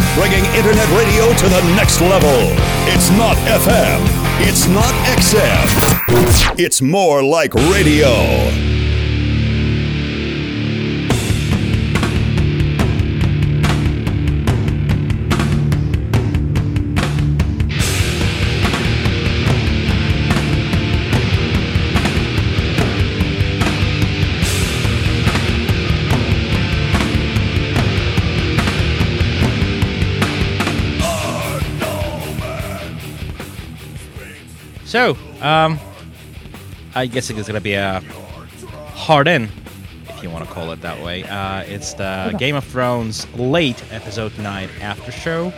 bringing internet radio to the next level. It's not FM. It's not XM. It's more like radio. So, I guess it's going to be a hard-in, if you want to call it that way. It's the Game of Thrones late episode 9 after show.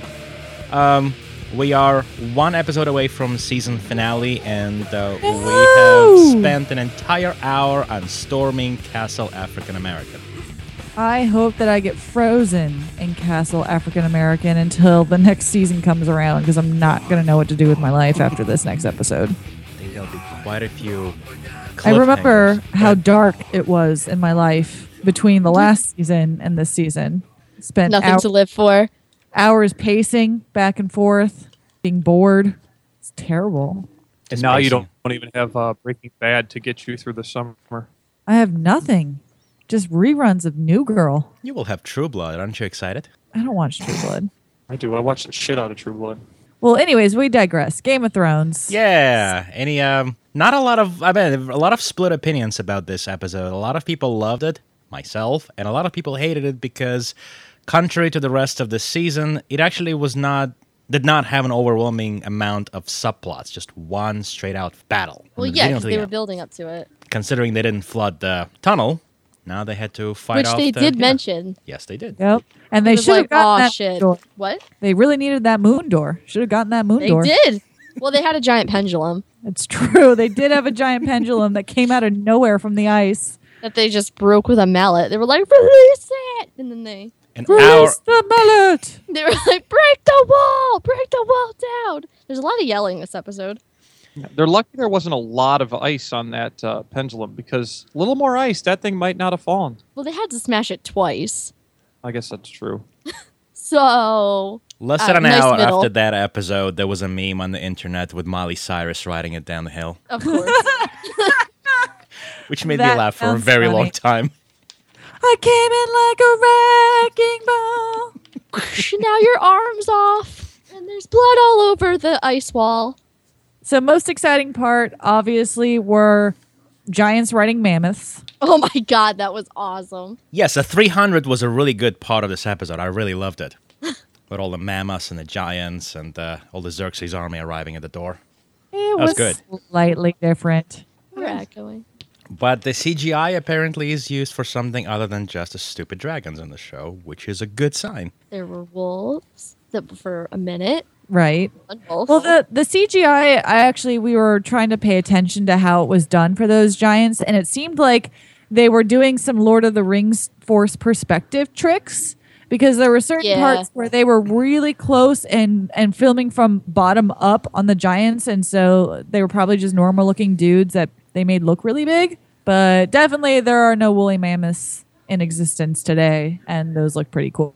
We are one episode away from season finale, and we have spent an entire hour on storming Castle African American. I hope that I get frozen in Castle African American until the next season comes around, because I'm not going to know what to do with my life after this next episode. There'll be quite a few I remember how dark it was in my life between the last season and this season. Spent nothing to live for. Hours pacing back and forth, being bored. It's terrible. And now you don't even have Breaking Bad to get you through the summer. I have nothing. Just reruns of New Girl. You will have True Blood. Aren't you excited? I don't watch True Blood. I do. I watch the shit out of True Blood. Well, anyways, we digress. Game of Thrones. Yeah. Not a lot of split opinions about this episode. A lot of people loved it, myself, and a lot of people hated it because, contrary to the rest of the season, it actually did not have an overwhelming amount of subplots, just one straight out battle. Well, yeah, because they were building up to it. Considering they didn't flood the tunnel, now they had to fight off Which they did mention. Yes, they did. Yep. And they should have gotten that shit. door. What? They really needed that moon door. Should have gotten that moon door. They did. Well, they had a giant pendulum. It's true. They did have a giant pendulum that came out of nowhere from the ice. That they just broke with a mallet. They were like, release it! And then they... Release the mallet! They were like, break the wall down! There's a lot of yelling this episode. They're lucky there wasn't a lot of ice on that pendulum, because a little more ice, that thing might not have fallen. Well, they had to smash it twice. I guess that's true. So... Less than an hour after that episode, there was a meme on the internet with Miley Cyrus riding it down the hill. Of course. Which made me laugh for a very long time. I came in like a wrecking ball. Now your arm's off. And there's blood all over the ice wall. So most exciting part, obviously, were giants riding mammoths. Oh my god, that was awesome. Yes, the 300 was a really good part of this episode. I really loved it. With all the mammoths and the giants and all the Xerxes army arriving at the door. It was good. Slightly different. We're echoing. But the CGI apparently is used for something other than just the stupid dragons in the show, which is a good sign. There were wolves for a minute. Right. Well, the CGI, we were trying to pay attention to how it was done for those giants, and it seemed like they were doing some Lord of the Rings force perspective tricks, because there were certain parts where they were really close and filming from bottom up on the giants, and so they were probably just normal looking dudes that they made look really big. But definitely there are no woolly mammoths in existence today, and those look pretty cool.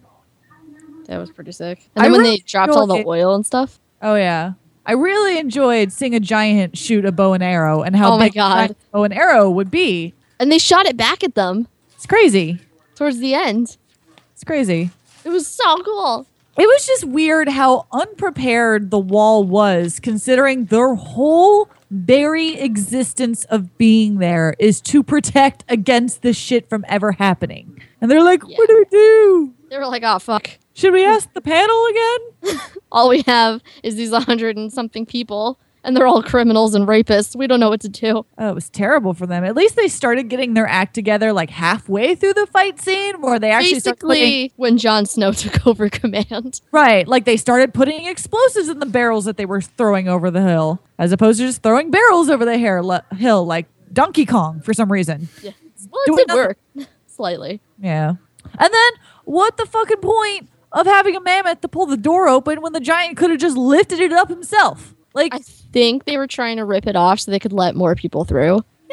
That was pretty sick. And then when they dropped all the oil and stuff. Oh, yeah. I really enjoyed seeing a giant shoot a bow and arrow and how big a bow and arrow would be. And they shot it back at them. It's crazy. Towards the end. It's crazy. It was so cool. It was just weird how unprepared the wall was, considering their whole very existence of being there is to protect against this shit from ever happening. And they're like, what do we do? They were like, oh, fuck. Should we ask the panel again? All we have is these 100 and something people, and they're all criminals and rapists. We don't know what to do. Oh, it was terrible for them. At least they started getting their act together like halfway through the fight scene, where they actually basically when Jon Snow took over command. Right, like they started putting explosives in the barrels that they were throwing over the hill, as opposed to just throwing barrels over the hill like Donkey Kong for some reason. Yeah. Well, it did work. Slightly. Yeah. And then, what the fucking point of having a mammoth to pull the door open when the giant could have just lifted it up himself? Like, I think they were trying to rip it off so they could let more people through. Yeah,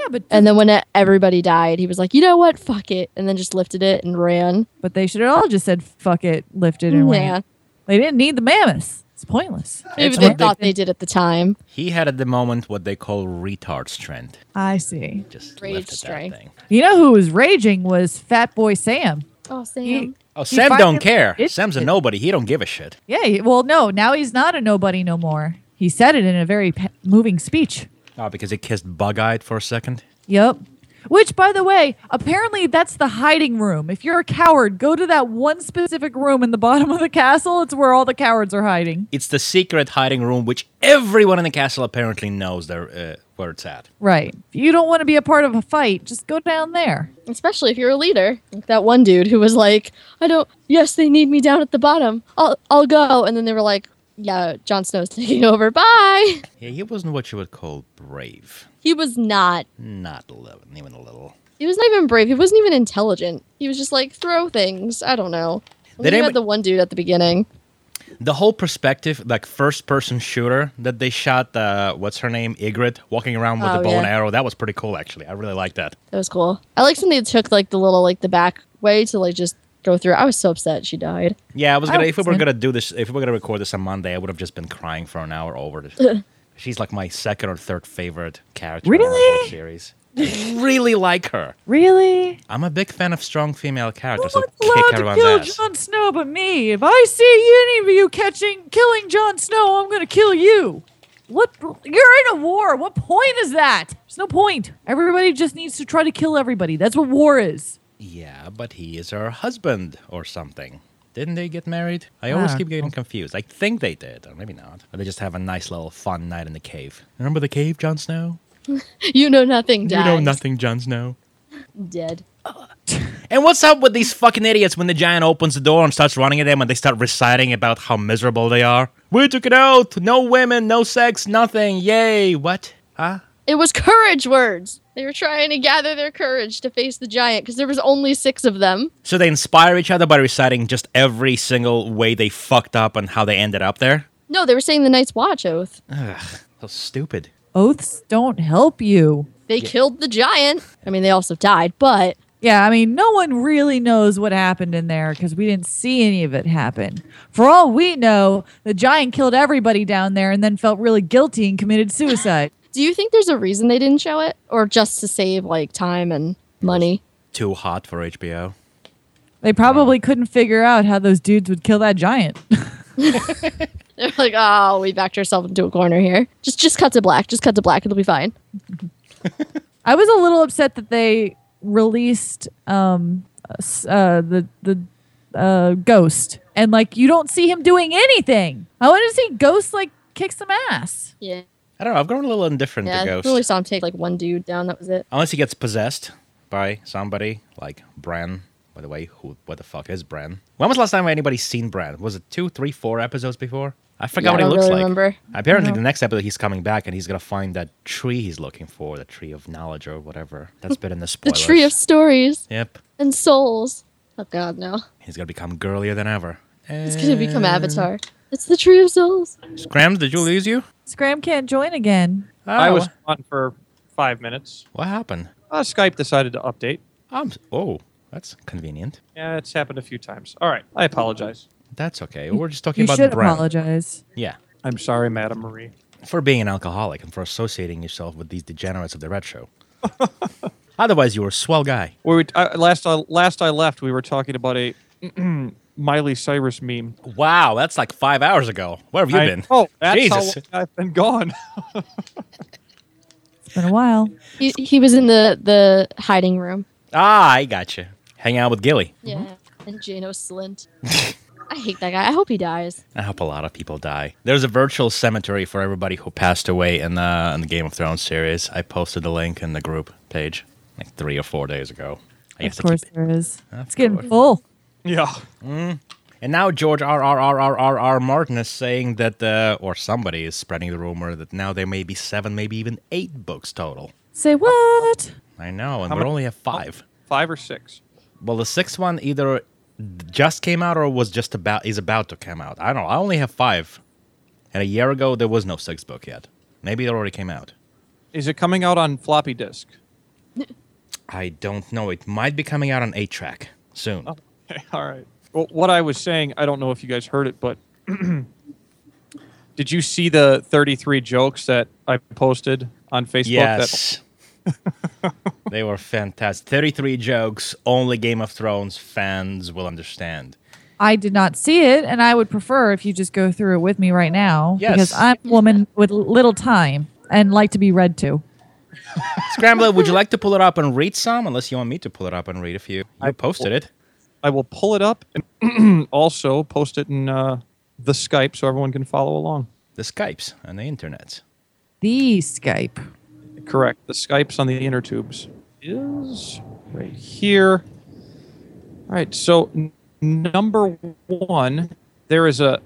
Yeah, but And then when everybody died, he was like, you know what? Fuck it. And then just lifted it and ran. but they should have all just said fuck it, lifted and Yeah. ran. They didn't need the mammoths. It's pointless. Maybe It's they what thought they did at the time. He had at the moment what they call retard strength. I see. Just Rage lifted strength. that thing. You know who was raging was Fat Boy Sam. Oh, Sam. He- Oh, he Sam finally don't care. did Sam's a it. nobody. He don't give a shit. Yeah, well, no, now he's not a nobody no more. He said it in a very moving speech. Oh, because he kissed Bug-Eyed for a second? Yep. Which, by the way, apparently that's the hiding room. If you're a coward, go to that one specific room in the bottom of the castle. It's where all the cowards are hiding. It's the secret hiding room, which everyone in the castle apparently knows where it's at. Right. If you don't want to be a part of a fight, just go down there. Especially if you're a leader. Like that one dude who was like, yes, they need me down at the bottom. I'll go. And then they were like, yeah, Jon Snow's taking over. Bye. Yeah, he wasn't what you would call brave. He was not. Not even a little. He was not even brave. He wasn't even intelligent. He was just like, throw things. I don't know. They You didn't- had the one dude at the beginning. The whole perspective, like first-person shooter that they shot, what's her name, Ygritte, walking around with Oh, the bow and yeah. arrow, that was pretty cool, actually. I really like that. That was cool. I liked when they took like the little, like the back way to like just go through. I was so upset she died. Yeah, if we were wasn't. gonna do this, if we were gonna record this on Monday, I would have just been crying for an hour over it. She's like my second or third favorite character in the Really? whole series. I really like her. Really? I'm a big fan of strong female No characters one's who kick allowed to everyone's kill ass. Jon Snow but me. If I see any of you killing Jon Snow, I'm going to kill you. What? You're in a war. What point is that? There's no point. Everybody just needs to try to kill everybody. That's what war is. Yeah, but he is her husband or something. Didn't they get married? I always Ah, keep getting confused. I think they did, or maybe not. Or they just have a nice little fun night in the cave. Remember the cave, Jon Snow? You know nothing, Dad. You know nothing, Jon Snow. Dead. And what's up with these fucking idiots when the giant opens the door and starts running at them and they start reciting about how miserable they are? We took it out! No women, no sex, nothing, yay! What? Huh? It was courage words. They were trying to gather their courage to face the giant because there was only 6 of them. So they inspire each other by reciting just every single way they fucked up and how they ended up there? No, they were saying the Night's Watch oath. Ugh, so stupid. Oaths don't help you. They killed the giant. I mean, they also died, but Yeah, I mean, no one really knows what happened in there because we didn't see any of it happen. For all we know, the giant killed everybody down there and then felt really guilty and committed suicide. do you think there's a reason they didn't show it? Or just to save, like, time and money? Too hot for HBO. They probably couldn't figure out how those dudes would kill that giant. They're like, oh, we backed ourselves into a corner here. Just cut to black. Just cut to black. It'll be fine. I was a little upset that they released Ghost, and like you don't see him doing anything. I want to see Ghost like kick some ass. Yeah. I don't know, I've grown a little indifferent Yeah, to I Ghost. only saw him take, like, one dude down. That was it. Unless he gets possessed by somebody, like Bran. By the way, what the fuck is Bran? When was the last time anybody seen Bran? Was it 2, 3, 4 episodes before? I forgot Yeah, what I he don't looks really like. remember. Apparently, the next episode he's coming back and he's gonna find that tree he's looking for, the tree of knowledge or whatever. That's been in the The spoilers. tree of stories Yep. and souls. Oh, God, no. He's gonna become girlier than ever. It's going to become Avatar. It's the tree of souls. Scrams, did you lose you? Scram can't join again. Oh, I was on for 5 minutes. What happened? Skype decided to update. Oh, that's convenient. Yeah, it's happened a few times. All right, I apologize. That's okay. We're just talking You about should Bran. apologize. Yeah. I'm sorry, Madame Marie. For being an alcoholic and for associating yourself with these degenerates of the Red Show. Otherwise, you were a swell guy. Last I left, we were talking about a Miley Cyrus meme. Wow, that's like 5 hours ago. Where have you been? Oh, that's Jesus. how long I've been gone. It's been a while. He was in the hiding room. Ah, I got you. Hang out with Gilly. Yeah. And Jano Slint. I hate that guy. I hope he dies. I hope a lot of people die. There's a virtual cemetery for everybody who passed away in the Game of Thrones series. I posted the link in the group page like 3 or 4 days ago. I guess Of course I keep- there is. Of It's getting course. full. Yeah. And now George R. Martin is saying that, or somebody is spreading the rumor that now there may be 7, maybe even 8 books total. Say what? I know, and How we many- only have 5. 5 or 6. Well, the 6th one either just came out or is about to come out. I don't know. I only have 5. And a year ago, there was no 6th book yet. Maybe it already came out. Is it coming out on floppy disk? I don't know. It might be coming out on 8-track soon. Okay, all right. Well, what I was saying, I don't know if you guys heard it, but did you see the 33 jokes that I posted on Facebook? Yes. They were fantastic. 33 jokes only Game of Thrones fans will understand. I did not see it, and I would prefer if you just go through it with me right now. Yes. Because I'm a woman with little time and like to be read to. Scrambler, would you like to pull it up and read some? Unless you want me to pull it up and read a few. You posted it. I will pull it up and also post it in the Skype so everyone can follow along. The Skypes and the internets. The Skype. Correct. The Skypes on the inner tubes is right here. All right. So number one, there is a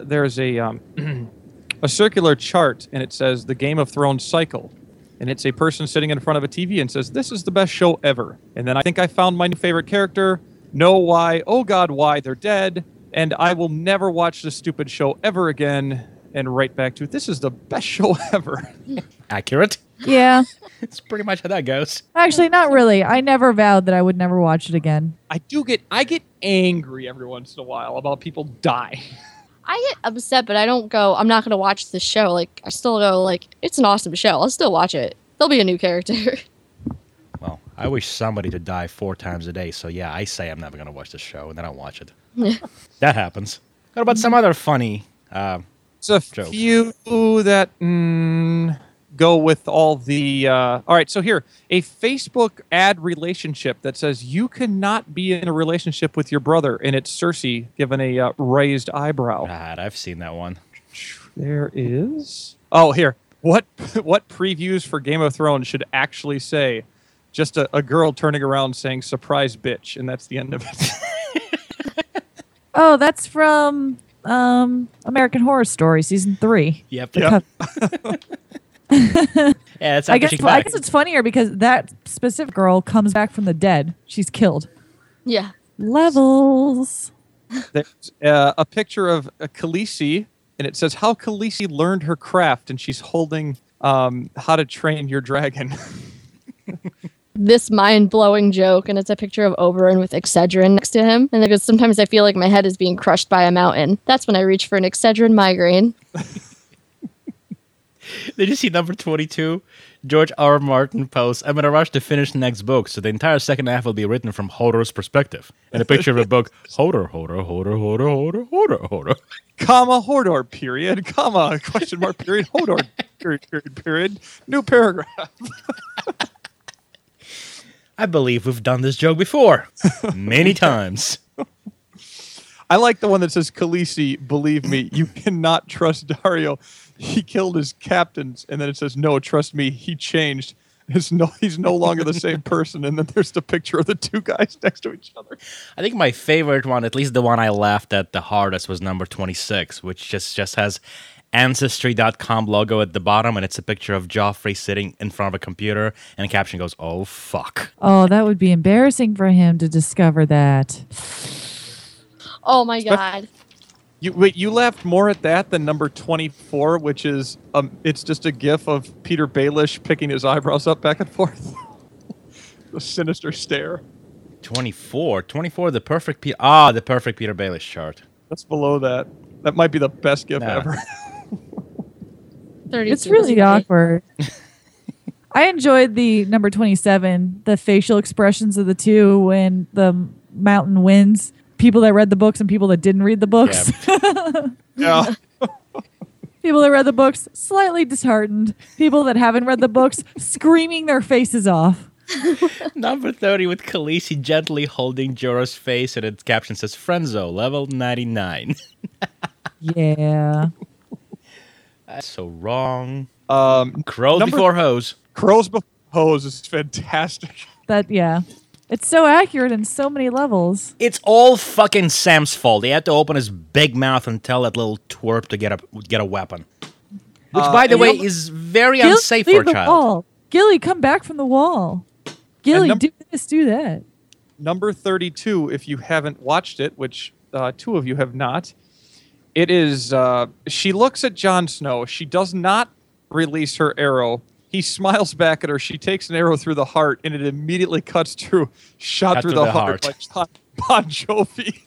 a circular chart, and it says the Game of Thrones cycle, and it's a person sitting in front of a TV and says, "This is the best show ever." And then I think I found my new favorite character. No, why? Oh God, why? They're dead, and I will never watch this stupid show ever again. And right back to, this is the best show ever. Accurate. Yeah. It's pretty much how that goes. Actually, not really. I never vowed that I would never watch it again. I get angry every once in a while about people die. I get upset, but I don't go, I'm not going to watch this show. Like, I still go, like, it's an awesome show. I'll still watch it. There'll be a new character. Well, I wish somebody to die 4 times a day. So yeah, I say I'm never going to watch the show, and then I watch it. That happens. What about some other funny It's a jokes? few that go with all the... all right, so here, a Facebook ad relationship that says you cannot be in a relationship with your brother, and it's Cersei given a raised eyebrow. God, I've seen that one. There is... Oh, here. What previews for Game of Thrones should actually say? Just a girl turning around saying, "Surprise, bitch," and that's the end of it. Oh, that's from American Horror Story season 3. Yep. Yep. Yeah, it's I after guess she's I back. guess it's funnier because that specific girl comes back from the dead. She's killed. Yeah. Levels. There's a picture of Khaleesi, and it says how Khaleesi learned her craft, and she's holding How to Train Your Dragon. This mind-blowing joke, and it's a picture of Oberyn with Excedrin next to him. And it goes, sometimes I feel like my head is being crushed by a mountain. That's when I reach for an Excedrin migraine. Did you see number 22? George R. Martin posts, "I'm in a rush to finish the next book, so the entire second half will be written from Hodor's perspective." And a picture of a book, Hodor, Comma, Hodor, period. Comma, question mark, period. Hodor, period. New paragraph. I believe we've done this joke before. Many times. I like the one that says, "Khaleesi, believe me, you cannot trust Dario. He killed his captains." And then it says, "No, trust me, he changed. He's no longer the same person." And then there's the picture of the two guys next to each other. I think my favorite one, at least the one I laughed at the hardest, was number 26, which just has Ancestry.com logo at the bottom, and it's a picture of Joffrey sitting in front of a computer, and the caption goes, "Oh, fuck." Oh, that would be embarrassing for him to discover that. Oh my God. You laughed more at that than number 24, which is it's just a gif of Peter Baelish picking his eyebrows up back and forth. The sinister stare. 24, the perfect the perfect Peter Baelish chart. That's below that. That might be the best gif Nah. ever. 32 It's really is great. awkward. I enjoyed the number 27, the facial expressions of the two when the mountain wins. People that read the books and people that didn't read the books. Yeah. People that read the books, slightly disheartened. People that haven't read the books, screaming their faces off. Number 30 with Khaleesi gently holding Jorah's face, and its caption says, "Friendzo, level 99. Yeah. That's so wrong. Crows number- before hoes. Crows Before Hose is fantastic. Yeah. It's so accurate in so many levels. It's all fucking Sam's fault. He had to open his big mouth and tell that little twerp to get a weapon. Which, by the way, is very unsafe for a leave the child. wall. Gilly, come back from the wall. Gilly, And do this, do that. Number 32, if you haven't watched it, which 2 of you have not, it is, she looks at Jon Snow. She does not release her arrow. He smiles back at her. She takes an arrow through the heart, and it immediately cuts through, shot through the heart like Bon Jovi.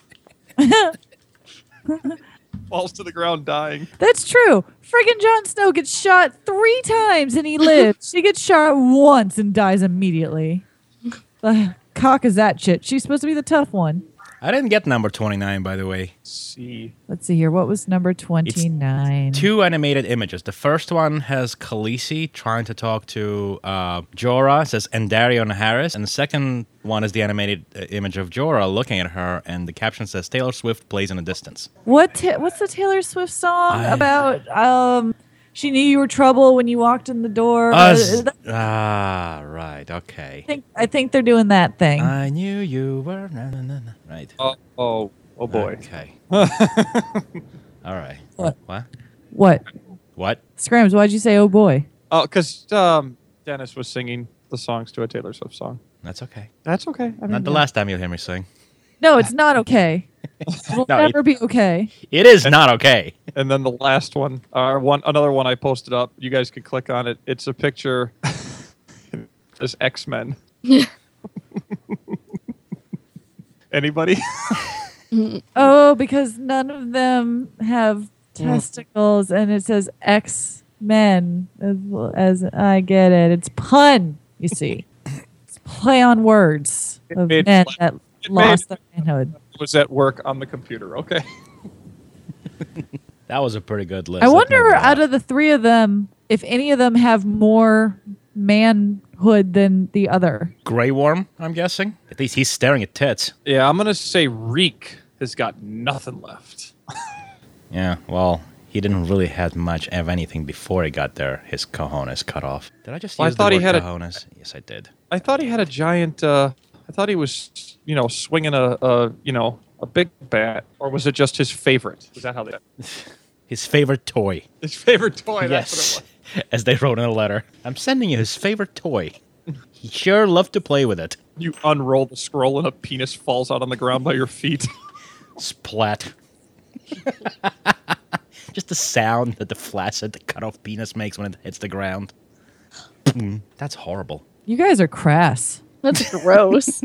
Falls to the ground dying. That's true. Friggin' Jon Snow gets shot 3 times and he lives. She gets shot once and dies immediately. The cock is that shit. She's supposed to be the tough one. I didn't get number 29, by the way. Let's see here. What was number 29? 2 animated images. The first one has Khaleesi trying to talk to Jorah. It says Endarion Harris. And the second one is the animated image of Jorah looking at her. And the caption says, Taylor Swift plays in the distance. What's the Taylor Swift song about? She knew you were trouble when you walked in the door. Right. Okay. I think they're doing that thing. I knew you were... Right. Oh boy. Okay. All right. What? What? Scrams, why'd you say, oh boy? Oh, because Dennis was singing the songs to a Taylor Swift song. That's okay. That's okay. I mean, Not the last time you'll hear me sing. No, it's not okay. It'll never be okay. It is not okay. And then the last one, another one I posted up. You guys can click on it. It's a picture. It's X-Men. Anybody? Oh, because none of them have testicles, and it says X-Men. As I get it, it's pun. You see, it's play on words of men that lost their manhood. Was at work on the computer. Okay. That was a pretty good list. I wonder, out of the 3 of them, if any of them have more manhood than the other. Grey Worm, I'm guessing. At least he's staring at tits. Yeah, I'm gonna say Reek has got nothing left. Yeah, well, he didn't really have much of anything before he got there. His cojones cut off. Did I just use the word cojones? Yes, I did. I thought he had a giant. I thought he was, swinging a big bat, or was it just his favorite? Was that how they? His favorite toy. His favorite toy. Yes, That's what it was. as they wrote in a letter. I'm sending you his favorite toy. He sure loved to play with it. You unroll the scroll and a penis falls out on the ground by your feet. Splat. Just the sound that the flaccid cut-off penis makes when it hits the ground. That's horrible. You guys are crass. That's gross.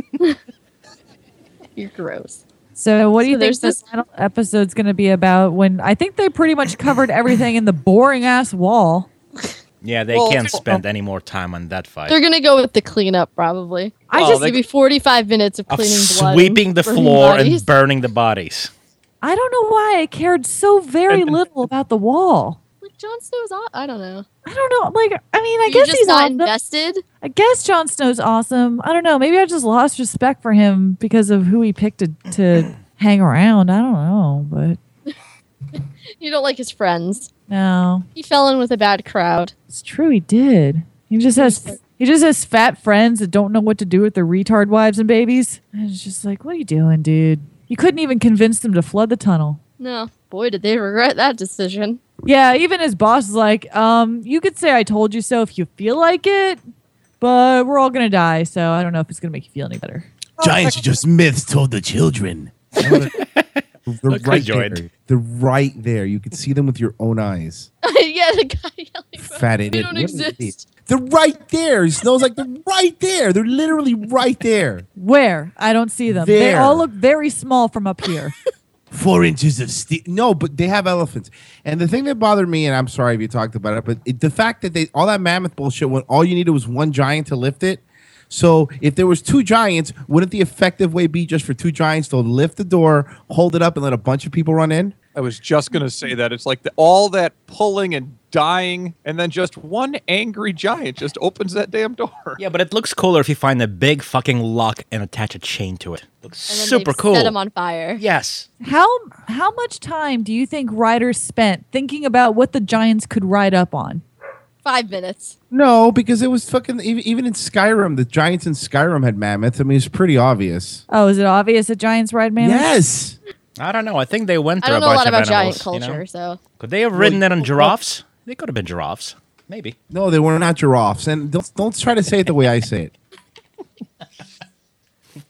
You're gross. So what do you think there's this final episode's going to be about? When I think they pretty much covered everything in the boring-ass wall. Yeah, they can't spend any more time on that fight. They're going to go with the cleanup, probably. It's going to be 45 minutes of cleaning blood. Sweeping the floor and burning the bodies. I don't know why I cared so very little about the wall. Like, Jon Snow's I don't know. I don't know. Like, I mean, I You're guess just he's not awesome. invested. I guess Jon Snow's awesome. I don't know. Maybe I just lost respect for him because of who he picked to hang around. I don't know, but You don't like his friends. no, He fell in with a bad crowd. it's true. He did. He just has fat friends that don't know what to do with their retard wives and babies. And it's just like, what are you doing, dude? You couldn't even convince them to flood the tunnel. No. Boy, did they regret that decision. Yeah, even his boss is like, you could say I told you so if you feel like it, but we're all gonna die, so I don't know if it's gonna make you feel any better. Giants are just myths told the children. They're right there. They're right there. You can see them with your own eyes. Yeah, the guy yelling. Fat idiot. They don't What an idiot. exist. They're right there. Snow's like, they're right there. They're literally right there. Where? I don't see them. They There. all look very small from up here. 4 inches of steel. No, but they have elephants. And the thing that bothered me, and I'm sorry if you talked about it, but the fact that all that mammoth bullshit, when all you needed was one giant to lift it. So if there was 2 giants, wouldn't the effective way be just for 2 giants to lift the door, hold it up, and let a bunch of people run in? I was just going to say that. It's like all that pulling and dying, and then just one angry giant just opens that damn door. Yeah, but it looks cooler if you find a big fucking lock and attach a chain to it. Looks And then super they cool. Set him on fire. Yes. How much time do you think writers spent thinking about what the giants could ride up on? 5 minutes. No, because it was fucking, even in Skyrim, the giants in Skyrim had mammoths. I mean, it's pretty obvious. Oh, is it obvious that giants ride mammoths? Yes. I don't know. I think they went I through don't know a bunch lot of about animals, giant you know? culture, so. Could they have ridden it on giraffes? They could have been giraffes. Maybe. No, they were not giraffes. And don't try to say it the way I say it.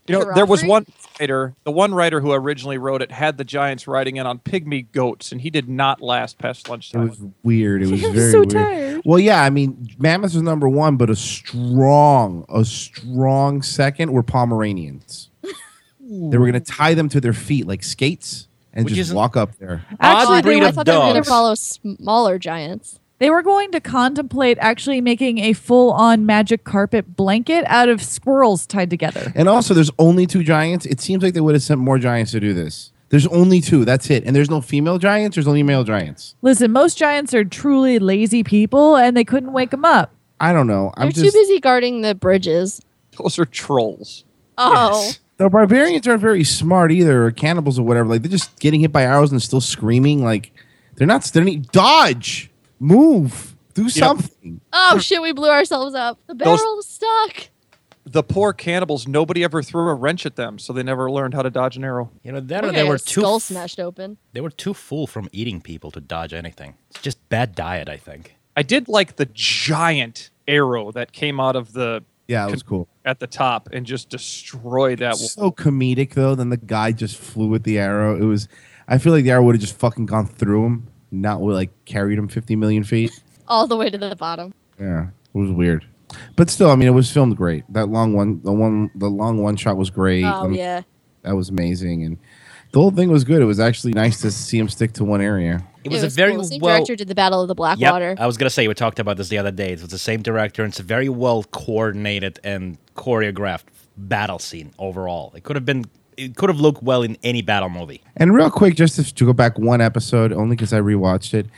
There was Joffrey? one writer, the one writer who originally wrote it had the Giants riding in on pygmy goats, and he did not last past It lunchtime. was weird. It was I'm very so weird. tired. Well, yeah, I mean, mammoths was number one, but a strong second were Pomeranians. They were going to tie them to their feet like skates and Which just isn't- walk up there. Actually, breed they of I thought they were going to dogs. follow smaller giants. They were going to contemplate actually making a full-on magic carpet blanket out of squirrels tied together. And also, there's only 2 giants. It seems like they would have sent more giants to do this. There's only 2. That's it. And there's no female giants. There's only male giants. Listen, most giants are truly lazy people, and they couldn't wake them up. I don't know. They're I'm too just. busy guarding the bridges. Those are trolls. Oh, The barbarians aren't very smart either, or cannibals or whatever. Like, they're just getting hit by arrows and still screaming. Like, they're not. Dodge, move, do something. oh shit! We blew ourselves up. The barrel's stuck. The poor cannibals, nobody ever threw a wrench at them, so they never learned how to dodge an arrow. That We're or gonna they get were our too skull smashed open. they were too full from eating people to dodge anything. It's just bad diet, I think. I did like the giant arrow that came out of the Yeah, it was cool. at the top and just destroyed that wall. So comedic though. Then the guy just flew with the arrow. It was. I feel like the arrow would have just fucking gone through him, not would like carried him 50 million feet. All the way to the bottom. Yeah, it was weird. But still, I mean, it was filmed great. That long the long one shot was great. Oh yeah. That was amazing, and the whole thing was good. It was actually nice to see him stick to one area. It was a very cool. The same well. director did the Battle of the Blackwater. Yep, I was gonna say we talked about this the other day. It was the same director, and it's a very well coordinated and choreographed battle scene overall. It could have looked well in any battle movie. And real quick, just to go back one episode, only because I rewatched it.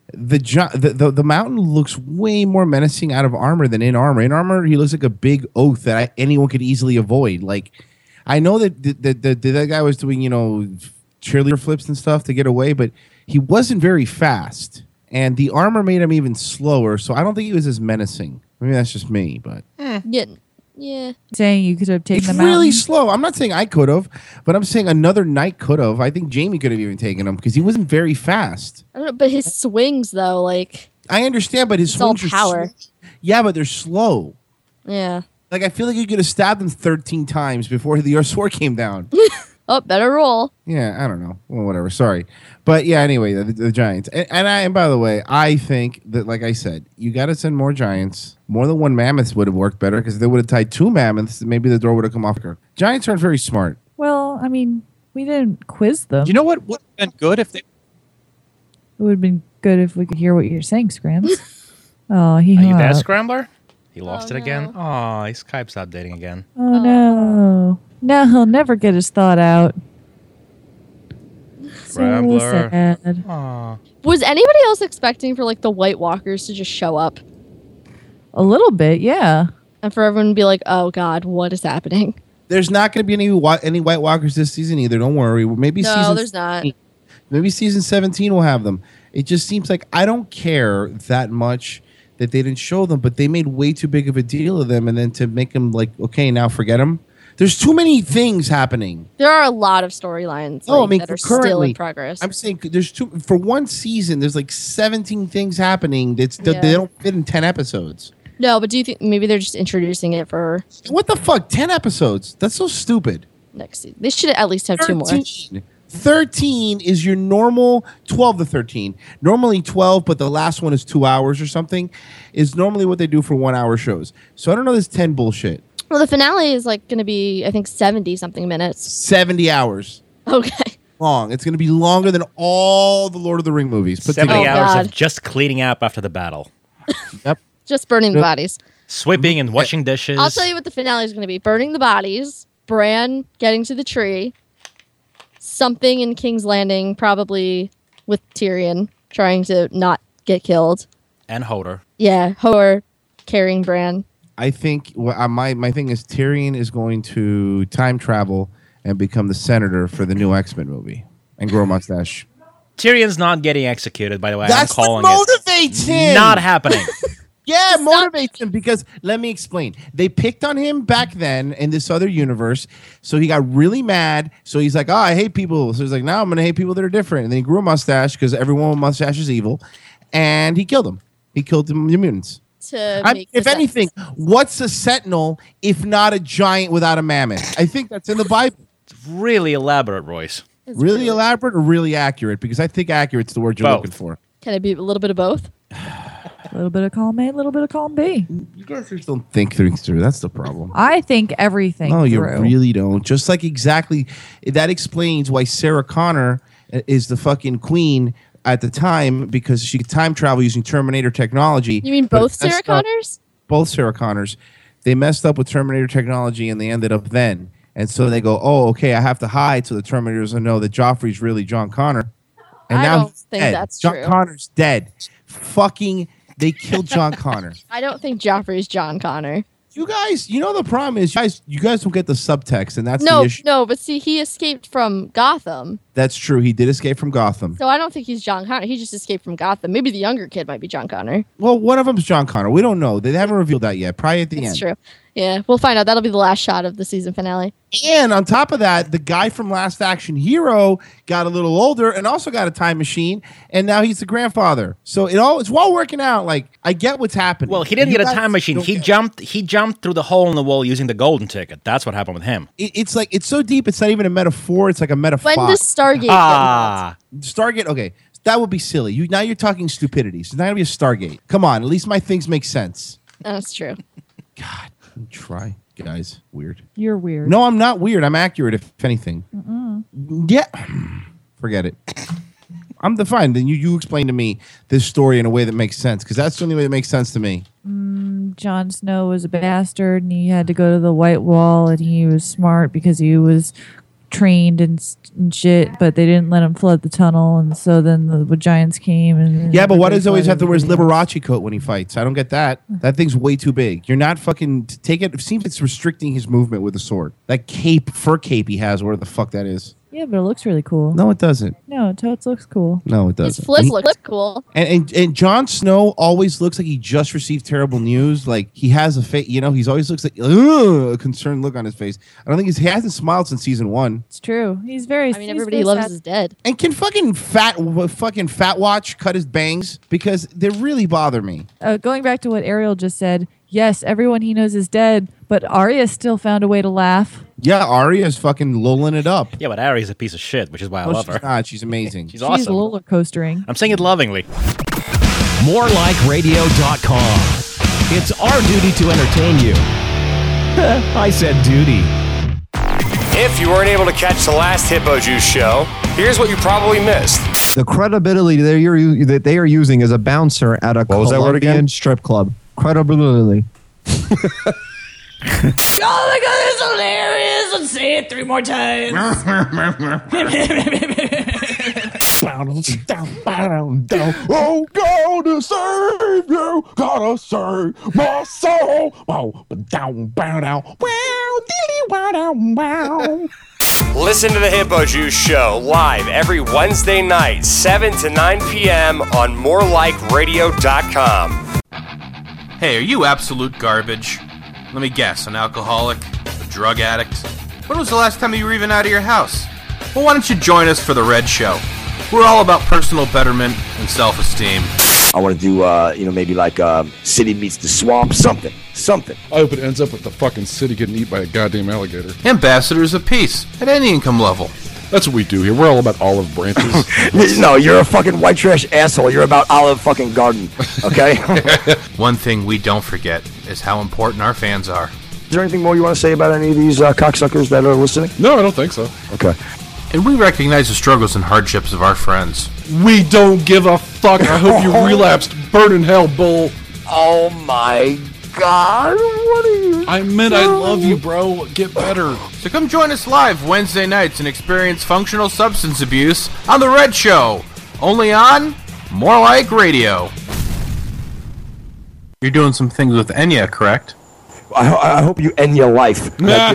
The mountain looks way more menacing out of armor than in armor. In armor, he looks like a big oath that anyone could easily avoid. Like, I know that that guy was doing cheerleader flips and stuff to get away, but he wasn't very fast, and the armor made him even slower. So I don't think he was as menacing. Maybe that's just me, but Yeah. Saying you could have taken it's them out. really slow. I'm not saying I could have, but I'm saying another knight could have. I think Jamie could have even taken him because he wasn't very fast. I don't know, but his swings though, like I understand, but his It's all swings are power. yeah, but they're slow. yeah. Like, I feel like you could have stabbed him 13 times before your sword came down. Oh, better roll. Yeah, I don't know. Well, whatever. Sorry. But yeah, anyway, the Giants. And by the way, I think that, like I said, you got to send more Giants. More than one mammoth would have worked better because if they would have tied 2 mammoths, maybe the door would have come off quicker. Giants aren't very smart. Well, I mean, we didn't quiz them. You know what would have been good if they It would have been good if we could hear what you're saying, Scrams. Oh, he Are you hung there, up. Scrambler? He lost Oh, it again? no. Oh, his Skype's updating again. Oh, no. Now he'll never get his thought out. So Scrambler. sad. Aw. Was anybody else expecting for like the White Walkers to just show up A little bit, yeah. and for everyone to be like, "Oh God, what is happening?" There's not going to be any White Walkers this season either. Don't worry. Maybe No, season there's not. Maybe season 17 will have them. It just seems like I don't care that much that they didn't show them, but they made way too big of a deal of them, and then to make them like, okay, now forget them. There's too many things happening. There are a lot of storylines Oh, I mean, that are still currently, in progress. I'm saying there's for one season. There's like 17 things happening that Yeah. they don't fit in 10 episodes. No, but do you think maybe they're just introducing it for What the fuck? 10 episodes? That's so stupid. next season? They should at least have 2 more. 13 is your normal 12 to 13. Normally 12, but the last one is 2 hours or something, is normally what they do for 1 hour shows. So I don't know this 10 bullshit. Well, the finale is like going to be, I think, 70 something minutes. 70 hours Okay. long. It's going to be longer than all the Lord of the Ring movies. Put 70 together. Oh, hours God. of just cleaning up after the battle. Yep. Just burning the Yep. bodies. Sweeping and washing dishes. I'll tell you what the finale is going to be: burning the bodies, Bran getting to the tree, something in King's Landing, probably with Tyrion trying to not get killed. And Hodor. Yeah, Hodor carrying Bran. I think my thing is Tyrion is going to time travel and become the senator for the new X-Men movie and grow a mustache. Tyrion's not getting executed, by the way. That's I'm calling what motivates it. him. Not happening. Yeah, motivates him because let me explain. They picked on him back then in this other universe, so he got really mad. So he's like, "Oh, I hate people." So he's like, "Now I'm gonna hate people that are different." And then he grew a mustache because everyone with a mustache is evil, and he killed them. He killed the mutants. to make if the anything, sentence. what's a sentinel if not a giant without a mammoth? I think that's in the Bible. Really elaborate, Royce. It's Really elaborate or really accurate? Because I think accurate's the word you're Both. looking for. Can it be a little bit of both? A little bit of column A, a little bit of column B. You guys just don't think things through. That's the problem. I think everything No, you through. really don't. Just like exactly that explains why Sarah Connor is the fucking queen at the time, because she could time travel using Terminator technology. You mean But both it messed Sarah up- Connors? Both Sarah Connors. They messed up with Terminator technology and they ended up then. And so they go, oh, okay, I have to hide so the Terminator doesn't know that Joffrey's really John Connor. And I now don't he's think dead. that's John true. Connor's dead. Fucking, they killed John Connor. I don't think Joffrey's John Connor. You guys, you know the problem is, you guys don't get the subtext, and that's the No, issue. no, but see, he escaped from Gotham. That's true. He did escape from Gotham. So I don't think he's John Connor. He just escaped from Gotham. Maybe the younger kid might be John Connor. Well, one of them's John Connor. We don't know. They haven't revealed that yet. Probably at the That's end. true. Yeah, we'll find out. That'll be the last shot of the season finale. And on top of that, the guy from Last Action Hero got a little older and also got a time machine, and now he's the grandfather. So it's all working out. Like, I get what's happening. Well, he didn't You get a guys time machine. don't He get it. jumped through the hole in the wall using the golden ticket. That's what happened with him. It's like, it's so deep. It's not even a metaphor. It's like a metaphor. When does Stargate get Ah, Stargate? Okay, that would be silly. Now you're talking stupidity. So it's not gonna be a Stargate. Come on, at least my things make sense. That's true. God, try, guys. Weird. You're weird. No, I'm not weird. I'm accurate, if anything. Yeah. Forget it. I'm fine. Then you explain to me this story in a way that makes sense, because that's the only way that makes sense to me. Jon Snow was a bastard, and he had to go to the White Wall, and he was smart because he was trained and shit, but they didn't let him flood the tunnel, and so then the giants came. And Yeah, but why does he always have to wear his everybody else. Liberace coat when he fights? I don't get that. That thing's way too big. You're not fucking take it. It seems it's restricting his movement with the sword. That cape, fur cape he has, whatever the fuck that is. Yeah, but it looks really cool. No, it doesn't. No, Totes looks cool. No, it His doesn't. flips look cool. And Jon Snow always looks like he just received terrible news. Like he has a face, he's always looks like a concerned look on his face. I don't think he hasn't smiled since season 1. It's true. He's very. I mean, everybody he loves is dead. And can fucking Fat Watch cut his bangs, because they really bother me. Going back to what Ariel just said, yes, everyone he knows is dead, but Arya still found a way to laugh. Yeah, Arya's fucking lulling it up. yeah, but Ari's a piece of shit, which is why I No, love she's her. not. She's amazing. She's She's awesome. roller coastering. I'm saying it lovingly. MoreLikeRadio.com. It's our duty to entertain you. I said duty. If you weren't able to catch the last Hippo Juice show, here's what you probably missed. The credibility that they are using as a bouncer at a What was that word again? Colombian strip club. Credibility. Oh my god, it's hilarious! Let's say it 3 more times. Oh, gotta save you, gotta save my soul. Wow, down, bow, down, wow, dilly, wow, down, wow. Listen to the Hippo Juice show live every Wednesday night, 7 to 9 p.m. on morelikeradio.com. Hey, are you absolute garbage? Let me guess, an alcoholic? A drug addict? When was the last time you were even out of your house? Well, why don't you join us for The Red Show? We're all about personal betterment and self-esteem. I want to do, maybe like City Meets the Swamp, something. I hope it ends up with the fucking city getting eaten by a goddamn alligator. Ambassadors of peace, at any income level. That's what we do here. We're all about olive branches. No, you're a fucking white trash asshole. You're about Olive fucking Garden, okay? One thing we don't forget is how important our fans are. Is there anything more you want to say about any of these cocksuckers that are listening? No, I don't think so. Okay. And we recognize the struggles and hardships of our friends. We don't give a fuck. I hope you relapsed. Burn in hell, bull. Oh my God, what are you I meant I love you, bro. Get better. So come join us live Wednesday nights and experience functional substance abuse on The Red Show. Only on More Like Radio. You're doing some things with Enya, correct? I hope you end your life. Now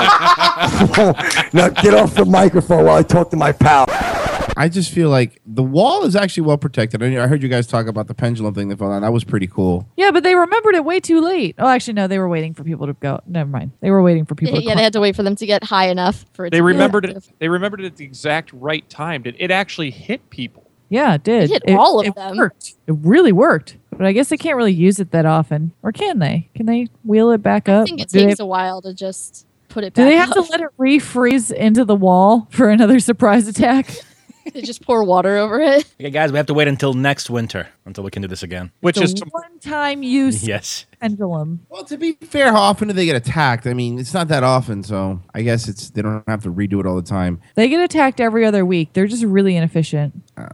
get off the microphone while I talk to my pal. I just feel like the wall is actually well protected. I heard you guys talk about the pendulum thing that fell down. That was pretty cool. Yeah, but they remembered it way too late. Oh, actually, no, they were waiting for people to go. Never mind. They were waiting for people to Yeah, they had to wait for them to get high enough for it. They to be remembered effective. it. They remembered it at the exact right time. It actually hit people. Yeah, it did. It hit all of them. Worked. It really worked. But I guess they can't really use it that often. Or can they? Can they wheel it back up? I think it Do they- takes a while to just put it Do back they have up. to let it refreeze into the wall for another surprise attack? They just pour water over it. Okay, guys, we have to wait until next winter until we can do this again. Which It's is a one-time use Yes. pendulum. Well, to be fair, how often do they get attacked? I mean, it's not that often, so I guess they don't have to redo it all the time. They get attacked every other week. They're just really inefficient.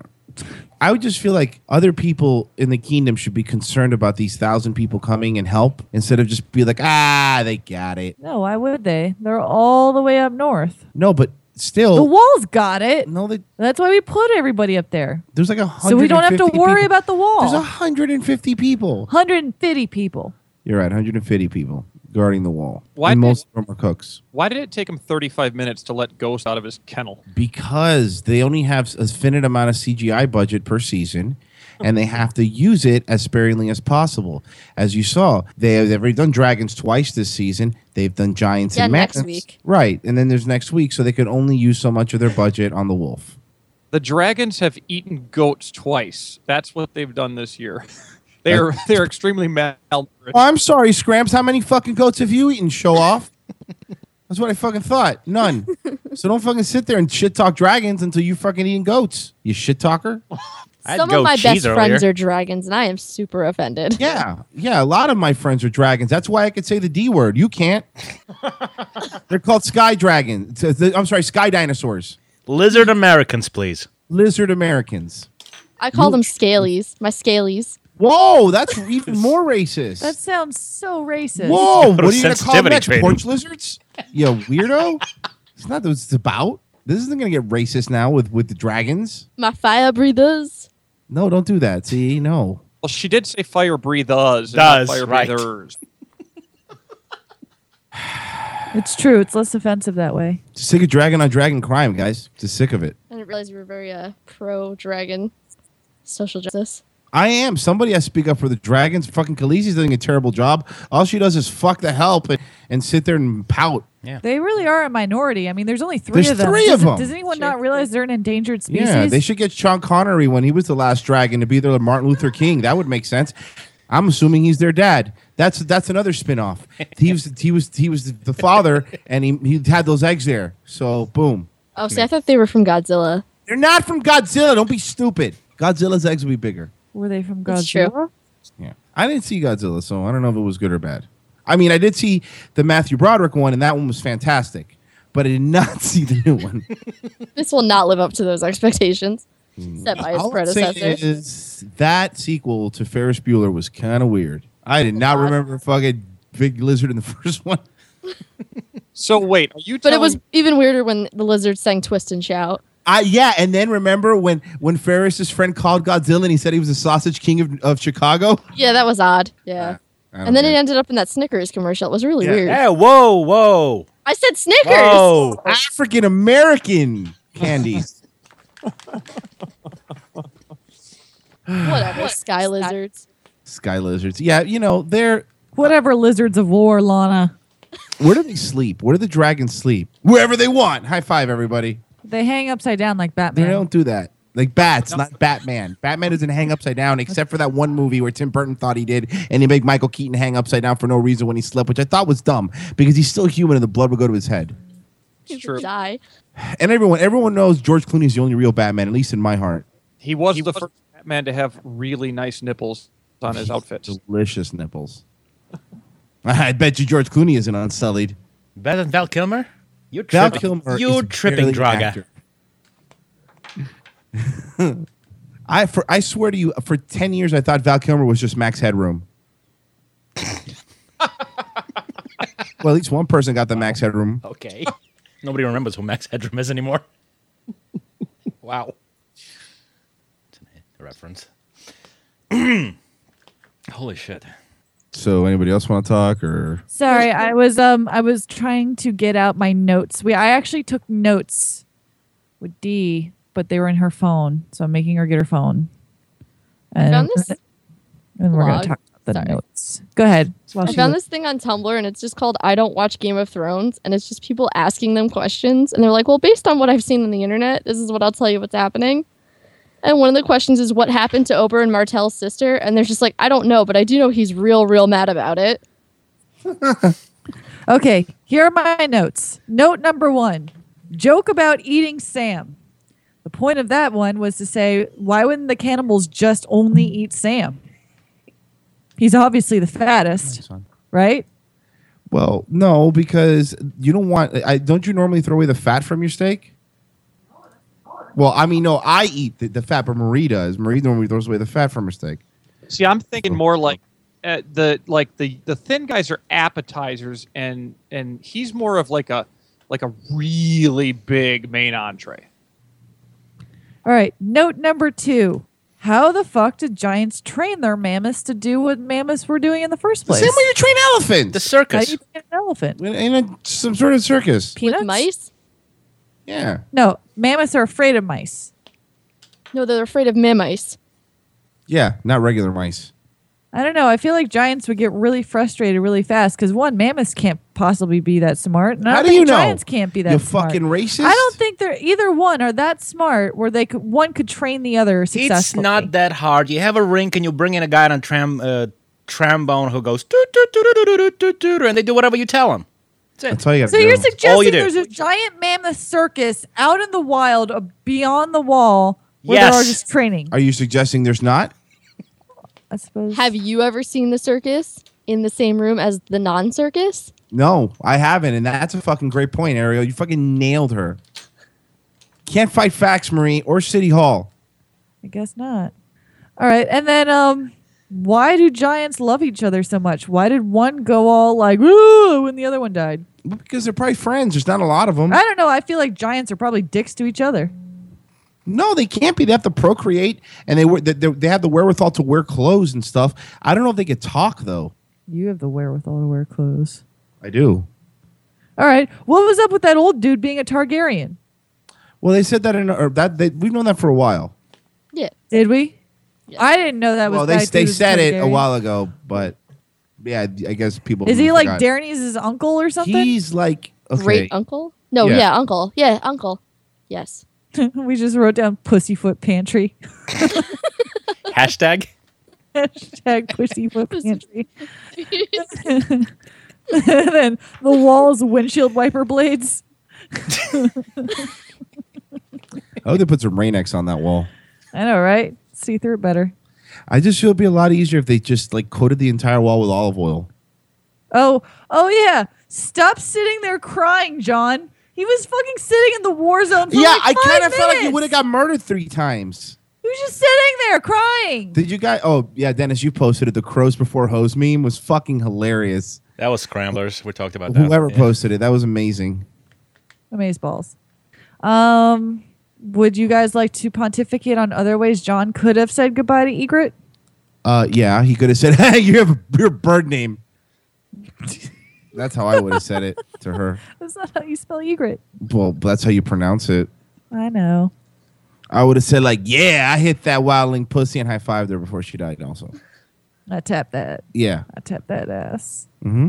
I would just feel like other people in the kingdom should be concerned about these 1,000 people coming and help instead of just be like, they got it. No, why would they? They're all the way up north. No, but still, The wall's got it. No, That's why we put everybody up there. there's like 150 So we don't have to worry people. about the wall. There's 150 people. 150 people. You're right, 150 people guarding the wall. Why And did- most of them are cooks. Why did it take him 35 minutes to let Ghost out of his kennel? Because they only have a finite amount of CGI budget per season, and they have to use it as sparingly as possible. As you saw, they've already done dragons twice this season. They've done giants and next mammoths. week. Right, and then there's next week, so they could only use so much of their budget on the wolf. The dragons have eaten goats twice. That's what they've done this year. They're extremely malnourished. Oh, I'm sorry, Scramps. How many fucking goats have you eaten? Show off. That's what I fucking thought. None. So don't fucking sit there and shit talk dragons until you fucking eating goats. You shit talker. Some of my best friends are dragons, and I am super offended. Yeah, a lot of my friends are dragons. That's why I could say the D word. You can't. They're called sky dragons. I'm sorry, sky dinosaurs. Lizard Americans, please. Lizard Americans. I call them scalies. My scalies. Whoa, that's even more racist. That sounds so racist. Whoa, what are you going to call them sensitivity next? training. Porch lizards? You weirdo. It's not what it's about. This isn't going to get racist now with the dragons. My fire breathers. No, don't do that. See, no. Well, she did say fire breathers. Does, fire right. breathers. It's true. It's less offensive that way. Sick of dragon on dragon crime, guys. Just sick of it. I didn't realize you were very pro-dragon social justice. I am. Somebody has to speak up for the dragons. Fucking Khaleesi's doing a terrible job. All she does is fuck the help and sit there and pout. Yeah. They really are a minority. I mean, there's only There's of them. three of them. Does anyone not realize they're an endangered species? Yeah, they should get Sean Connery when he was the last dragon to be their Martin Luther King. That would make sense. I'm assuming he's their dad. That's another spin-off. He was the father, and he had those eggs there. So boom. Oh, see, I thought they were from Godzilla. They're not from Godzilla. Don't be stupid. Godzilla's eggs will be bigger. Were they from That's true. Godzilla? Yeah, I didn't see Godzilla, so I don't know if it was good or bad. I mean, I did see the Matthew Broderick one, and that one was fantastic. But I did not see the new one. This will not live up to those expectations set by his All I'm saying predecessor. is that sequel to Ferris Bueller was kind of weird. I did not remember fucking Big Lizard in the first one. So wait, are you But telling it was even weirder when the lizard sang Twist and Shout. Yeah, and then remember when Ferris's friend called Godzilla and he said he was the sausage king of Chicago? Yeah, that was odd. Yeah. I don't And then get it it. ended up in that Snickers commercial. It was really Yeah. weird. Hey, whoa. I said Snickers. Whoa. African American candies. Whatever. Sky lizards. Sky lizards. Yeah, they're Whatever, lizards of war, Lana. where do they sleep? Where do the dragons sleep? Wherever they want. High five, everybody. They hang upside down like They Batman. don't do that. Like bats, not Batman. Batman doesn't hang upside down, except for that one movie where Tim Burton thought he did, and he made Michael Keaton hang upside down for no reason when he slept, which I thought was dumb because he's still human and the blood would go to his head. He would die. And everyone knows George Clooney's the only real Batman, at least in my heart. he was the first Batman to have really nice nipples on his outfits? Delicious nipples. I bet you George Clooney isn't unsullied. Better than Val Kilmer? You're Val tripping. Kilmer You're is tripping, barely an Draga. actor. I swear to you, for 10 years, I thought Val Kilmer was just Max Headroom. Well, at least one person got the Max Headroom. Okay. Nobody remembers who Max Headroom is anymore. Wow. It's a reference. Holy shit. So, anybody else want to talk or? Sorry, I was trying to get out my notes. I actually took notes with Dee, but they were in her phone, so I'm making her get her phone. I found this and we're going blog. to talk about the Sorry. notes. Go ahead. I found this thing on Tumblr, and it's just called I Don't Watch Game of Thrones, and it's just people asking them questions, and they're like, well, based on what I've seen on the internet, this is what I'll tell you what's happening. And one of the questions is what happened to Oberyn Martell's sister? And they're just like, I don't know, but I do know he's real mad about it. Okay, here are my notes. Note number 1, joke about eating Sam. The point of that one was to say, why wouldn't the cannibals just only eat Sam? He's obviously the fattest, right? Well, no, because you don't want. Don't you normally throw away the fat from your steak? Well, I mean, no, I eat the fat, but Marie does. Marie normally throws away the fat from her steak. See, I'm thinking more like the thin guys are appetizers, and he's more of like a really big main entree. All right, note number 2. How the fuck did giants train their mammoths to do what mammoths were doing in the first place? The same way you train elephants. The circus. How do you train an elephant? In some sort of circus. Peanuts? With mice? Yeah. No, mammoths are afraid of mice. No, they're afraid of mice. Yeah, not regular mice. I don't know. I feel like giants would get really frustrated really fast because one, mammoths can't possibly be that smart. And I How don't do you think know? Giants can't be that You smart. fucking racist? I don't think they're either one are that smart where one could train the other successfully. It's not that hard. You have a rink and you bring in a guy on trombone who goes toot, toot, toot, toot, toot, toot, toot, and they do whatever you tell them. That's all you got So to do. you're All suggesting you do. there's a giant mammoth circus out in the wild beyond the wall where Yes. they're all just training. Are you suggesting there's not? I suppose. Have you ever seen the circus in the same room as the non-circus? No, I haven't, and that's a fucking great point, Ariel. You fucking nailed her. Can't fight facts, Marie, or City Hall. I guess not. All right, and then why do giants love each other so much? Why did one go all like "Woo" when the other one died? Because they're probably friends. There's not a lot of them. I don't know. I feel like giants are probably dicks to each other. No, they can't be. They have to procreate, and they have the wherewithal to wear clothes and stuff. I don't know if they could talk though. You have the wherewithal to wear clothes. I do. All right, what was up with that old dude being a Targaryen? Well, they said that we've known that for a while. Yeah. Did we? I didn't know that was. Well, that they dude was said it a Targaryen. while ago, but yeah, I guess people. Is he like forgot. Daenerys' uncle or something? He's like okay. Great uncle? No, Yeah. yeah, uncle. Yeah, uncle. Yes. We just wrote down Pussyfoot Pantry. Hashtag. Hashtag Pussyfoot Pantry. And then the walls windshield wiper blades. I hope they put some Rain-X on that wall. I know, right? See through it better. I just feel it'd be a lot easier if they just like coated the entire wall with olive oil. Oh yeah. Stop sitting there crying, John. He was fucking sitting in the war zone for Yeah, like I 5 kind of felt like he minutes. would have got murdered 3 times. He was just sitting there crying. Did you guys? Oh yeah, Dennis, you posted it. The crows before hose meme was fucking hilarious. That was Scramblers. We talked about that. Whoever Yeah. posted it, that was amazing. Amazeballs. Would you guys like to pontificate on other ways John could have said goodbye to Egret? Yeah, he could have said, "Hey, you have your bird name." That's how I would have said it to her. That's not how you spell Egret. Well, that's how you pronounce it. I know. I would have said like, "Yeah, I hit that wildling pussy and high fived her before she died." Also, I tapped that. yeah. I tapped that ass. Mm-hmm.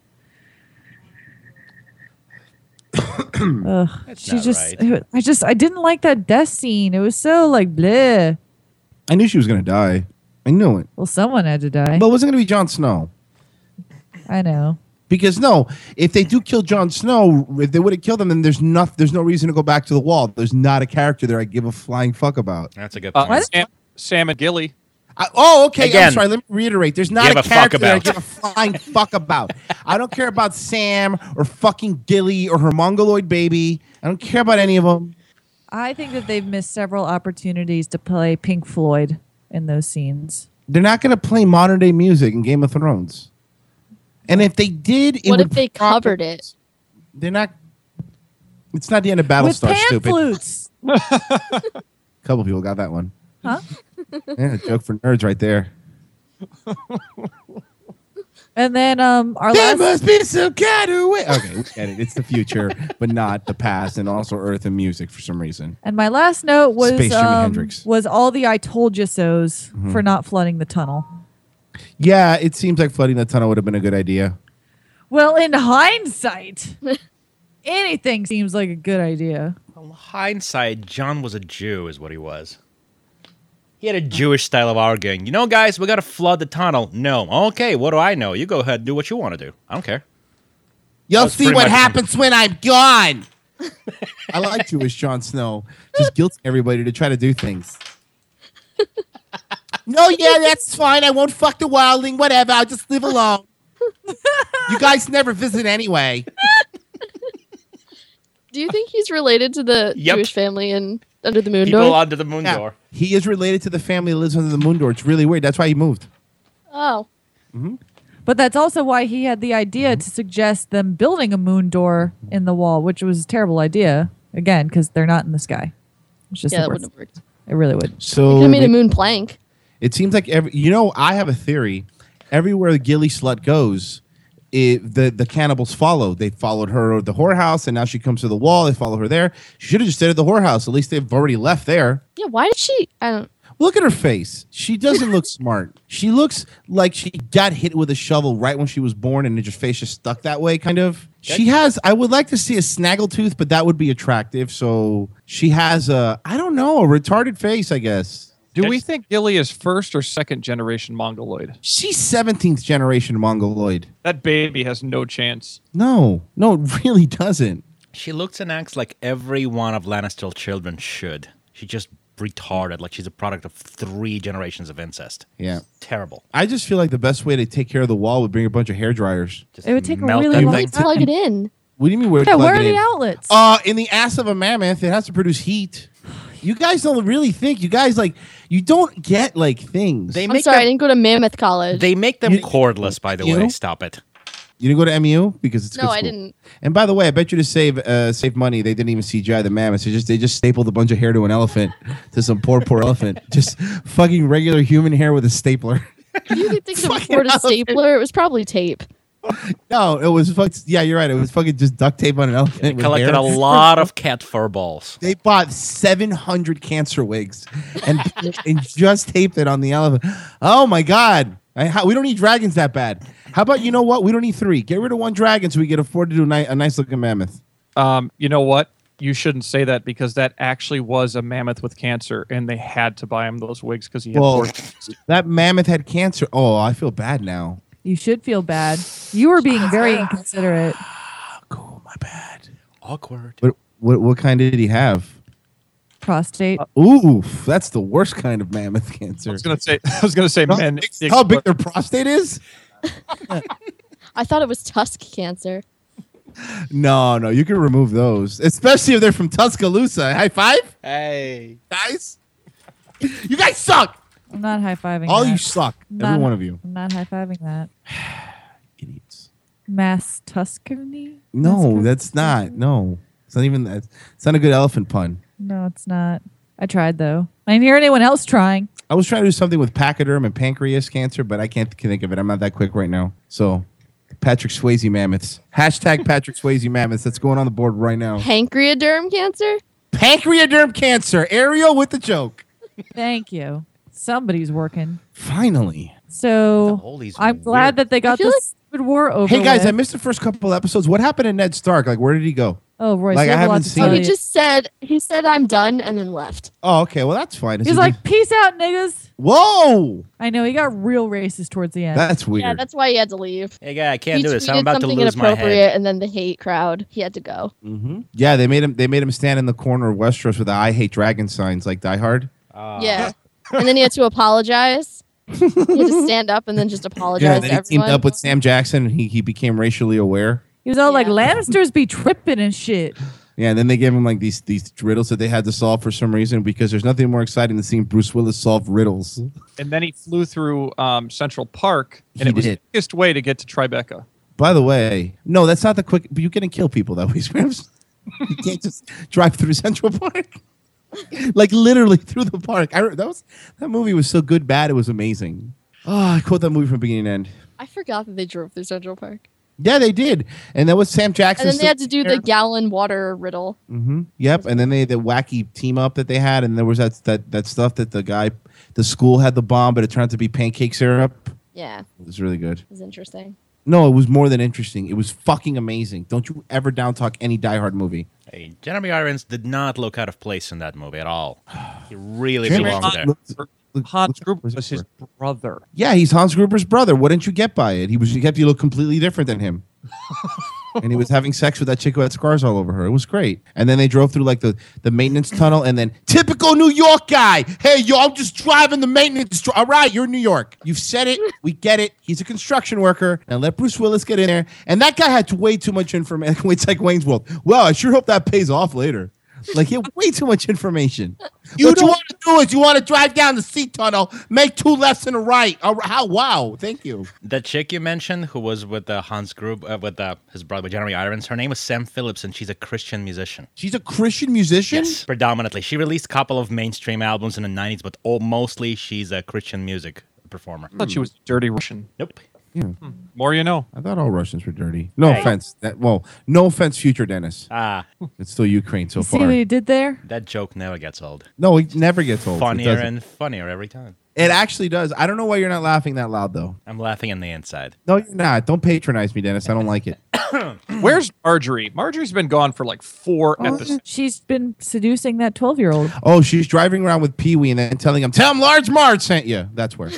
Ugh. I didn't like that death scene. It was so like bleh. I knew she was gonna die. I knew it. Well, someone had to die. But it wasn't gonna be Jon Snow. I know. Because no, if they do kill Jon Snow, if they would have killed him, then there's no reason to go back to the wall. There's not a character there I give a flying fuck about. That's a good point. Sam and Gilly. Okay. Again, I'm sorry. Let me reiterate. There's not give a a fuck character that I about. give a flying fuck about. I don't care about Sam or fucking Gilly or her mongoloid baby. I don't care about any of them. I think that they've missed several opportunities to play Pink Floyd in those scenes. They're not going to play modern day music in Game of Thrones. And if they did, What if they covered it? They're not. It's not the end of With Battlestar. pan Stupid. flutes. A couple people got that one. Huh? Yeah, joke for nerds right there. And then our There last must be some kind of way. Okay, we get it. It's the future, but not the past, and also Earth and music for some reason. and my last note was Space Jimi Hendrix. was all the I told you so's Mhm. for not flooding the tunnel. Yeah, it seems like flooding the tunnel would have been a good idea. Well, in hindsight, anything seems like a good idea. Hindsight, John was a Jew, is what he was. He had a Jewish style of arguing. You know, guys, we got to flood the tunnel. No. Okay, what do I know? You go ahead and do what you want to do. I don't care. You'll see what happens when I'm gone. I like Jewish Jon Snow. Just guilting everybody to try to do things. No, yeah, that's fine. I won't fuck the wildling. Whatever. I'll just live alone. You guys never visit anyway. Do you think he's related to the Jewish family in Under the Moon Door? People under the moon door. He is related to the family that lives under the moon door. It's really weird. That's why he moved. Oh. Mm-hmm. But that's also why he had the idea to suggest them building a moon door in the wall, which was a terrible idea. Again, because they're not in the sky. It's just That wouldn't have worked. It really would. So They could have made a moon plank. It seems like I have a theory. Everywhere the Gilly slut goes, the cannibals follow. They followed her at the whorehouse, and now she comes to the wall. They follow her there. She should have just stayed at the whorehouse. At least they've already left there. Yeah, why did she? I don't. Look at her face. She doesn't look smart. She looks like she got hit with a shovel right when she was born, and her face just stuck that way, kind of. She has, I would like to see a snaggletooth, but that would be attractive. So she has a retarded face, I guess. Do we think Gilly is first or second generation Mongoloid? She's 17th generation Mongoloid. That baby has no chance. No, it really doesn't. She looks and acts like every one of Lannister's children should. She just retarded, like she's a product of 3 generations of incest. Yeah. Terrible. I just feel like the best way to take care of the wall would bring a bunch of hair dryers. It would take a really long time. Plug it in. What do you mean Where are the outlets? In the ass of a mammoth, it has to produce heat. You guys don't really think. You guys you don't get things. I'm sorry, I didn't go to Mammoth College. They make them cordless, by the way. Stop it. You didn't go to MU because it's a No, good I school. didn't. And by the way, I bet you to save money, they didn't even CGI the mammoths. They just stapled a bunch of hair to an elephant, to some poor elephant. Just fucking regular human hair with a stapler. You think to afford a stapler? It was probably tape. No, it was yeah, you're right. It was fucking just duct tape on an elephant. They with collected hair. a lot of cat fur balls. They bought 700 cancer wigs and just taped it on the elephant. Oh my god. We don't need dragons that bad. How about, you know what? We don't need 3. Get rid of 1 dragon so we can afford to do a nice looking mammoth. You know what? You shouldn't say that because that actually was a mammoth with cancer, and they had to buy him those wigs because he had that mammoth had cancer. Oh, I feel bad now. You should feel bad. You were being very inconsiderate. Cool, my bad. Awkward. What kind did he have? Prostate. Ooh, that's the worst kind of mammoth cancer. I was gonna say men. How big their prostate is? I thought it was tusk cancer. No, you can remove those, especially if they're from Tuscaloosa. High five, hey guys! You guys suck. I'm not high-fiving All that. you suck, every one of you. I'm not high-fiving that. Idiots. Mass Tuscany? No, that's not. No, it's not even that. It's not a good elephant pun. No, it's not. I tried, though. I didn't hear anyone else trying. I was trying to do something with pachyderm and pancreas cancer, but I can't think of it. I'm not that quick right now. So, Patrick Swayze mammoths. Hashtag Patrick Swayze mammoths. That's going on the board right now. Pancreaderm cancer? Pancreaderm cancer. Ariel with the joke. Thank you. Somebody's working. Finally. So, I'm glad that they got this stupid war over. Hey, guys, with. I missed the first couple episodes. What happened to Ned Stark? Where did he go? Oh, Royce, I haven't seen He it. just said I'm done and then left. Oh, okay. Well, that's fine. Is He's he like, peace out, niggas. Whoa! I know, he got real racist towards the end. That's weird. Yeah, that's why he had to leave. Hey, guy, I can't He do this. I'm tweeted about to something lose my inappropriate, head. and then the hate crowd. He had to go. Mm-hmm. Yeah, they made him stand in the corner of Westeros with the "I hate dragon" signs, like Die Hard. Yeah, and then he had to apologize. He had to stand up and then just apologize then to he teamed everyone. up with Sam Jackson, and he became racially aware. He was all like, Lannisters be tripping and shit. Yeah, and then they gave him like these riddles that they had to solve for some reason, because there's nothing more exciting than seeing Bruce Willis solve riddles. And then he flew through Central Park, and He it was did. the quickest way to get to Tribeca. By the way, no, that's not the quick. But you can kill people that way, Scrams. You can't just drive through Central Park, like literally through the park. That movie was so good, bad, it was amazing. Oh, I quote that movie from beginning to end. I forgot that they drove through Central Park. Yeah, they did, and that was Sam Jackson. And then they had to do the gallon water riddle. Mm-hmm. Yep, and then they had the wacky team up that they had, and there was that stuff that the school had the bomb, but it turned out to be pancake syrup. Yeah, It was really good. it was interesting. No, it was more than interesting. It was fucking amazing. Don't you ever down talk any Die Hard movie. Hey, Jeremy Irons did not look out of place in that movie at all. He really Jeremy belonged there. Hans Gruber was his brother. Yeah, he's Hans Gruber's brother. What didn't you get by it? He kept you look completely different than him. And he was having sex with that chick who had scars all over her. It was great. And then they drove through like the maintenance tunnel, and then typical New York guy. Hey, yo, I'm just driving the maintenance. All right, you're in New York. You've said it. We get it. He's a construction worker. Now let Bruce Willis get in there. And that guy had way too much information. It's like Wayne's World. Well, I sure hope that pays off later. Like, he had way too much information. What you want to do is you want to drive down the sea tunnel, make 2 lefts and a right. How? Wow, thank you. The chick you mentioned, who was with Hans Gruber, with his brother, with Jeremy Irons, her name was Sam Phillips, and she's a Christian musician. She's a Christian musician? Yes, predominantly. She released a couple of mainstream albums in the 90s, but mostly she's a Christian music performer. I thought she was dirty Russian. Nope. Yeah. More you know. I thought all Russians were dirty. No offense. No offense, future Dennis. It's still Ukraine so See far. what he did there? That joke never gets old. No, it never gets old. Funnier and funnier every time. It actually does. I don't know why you're not laughing that loud, though. I'm laughing on the inside. No, you're not. Don't patronize me, Dennis. I don't like it. Where's Marjorie? Marjorie's been gone for like 4 episodes. She's been seducing that 12-year-old. Oh, she's driving around with Pee Wee and then telling him, "Tell him Large Marge sent you." That's where.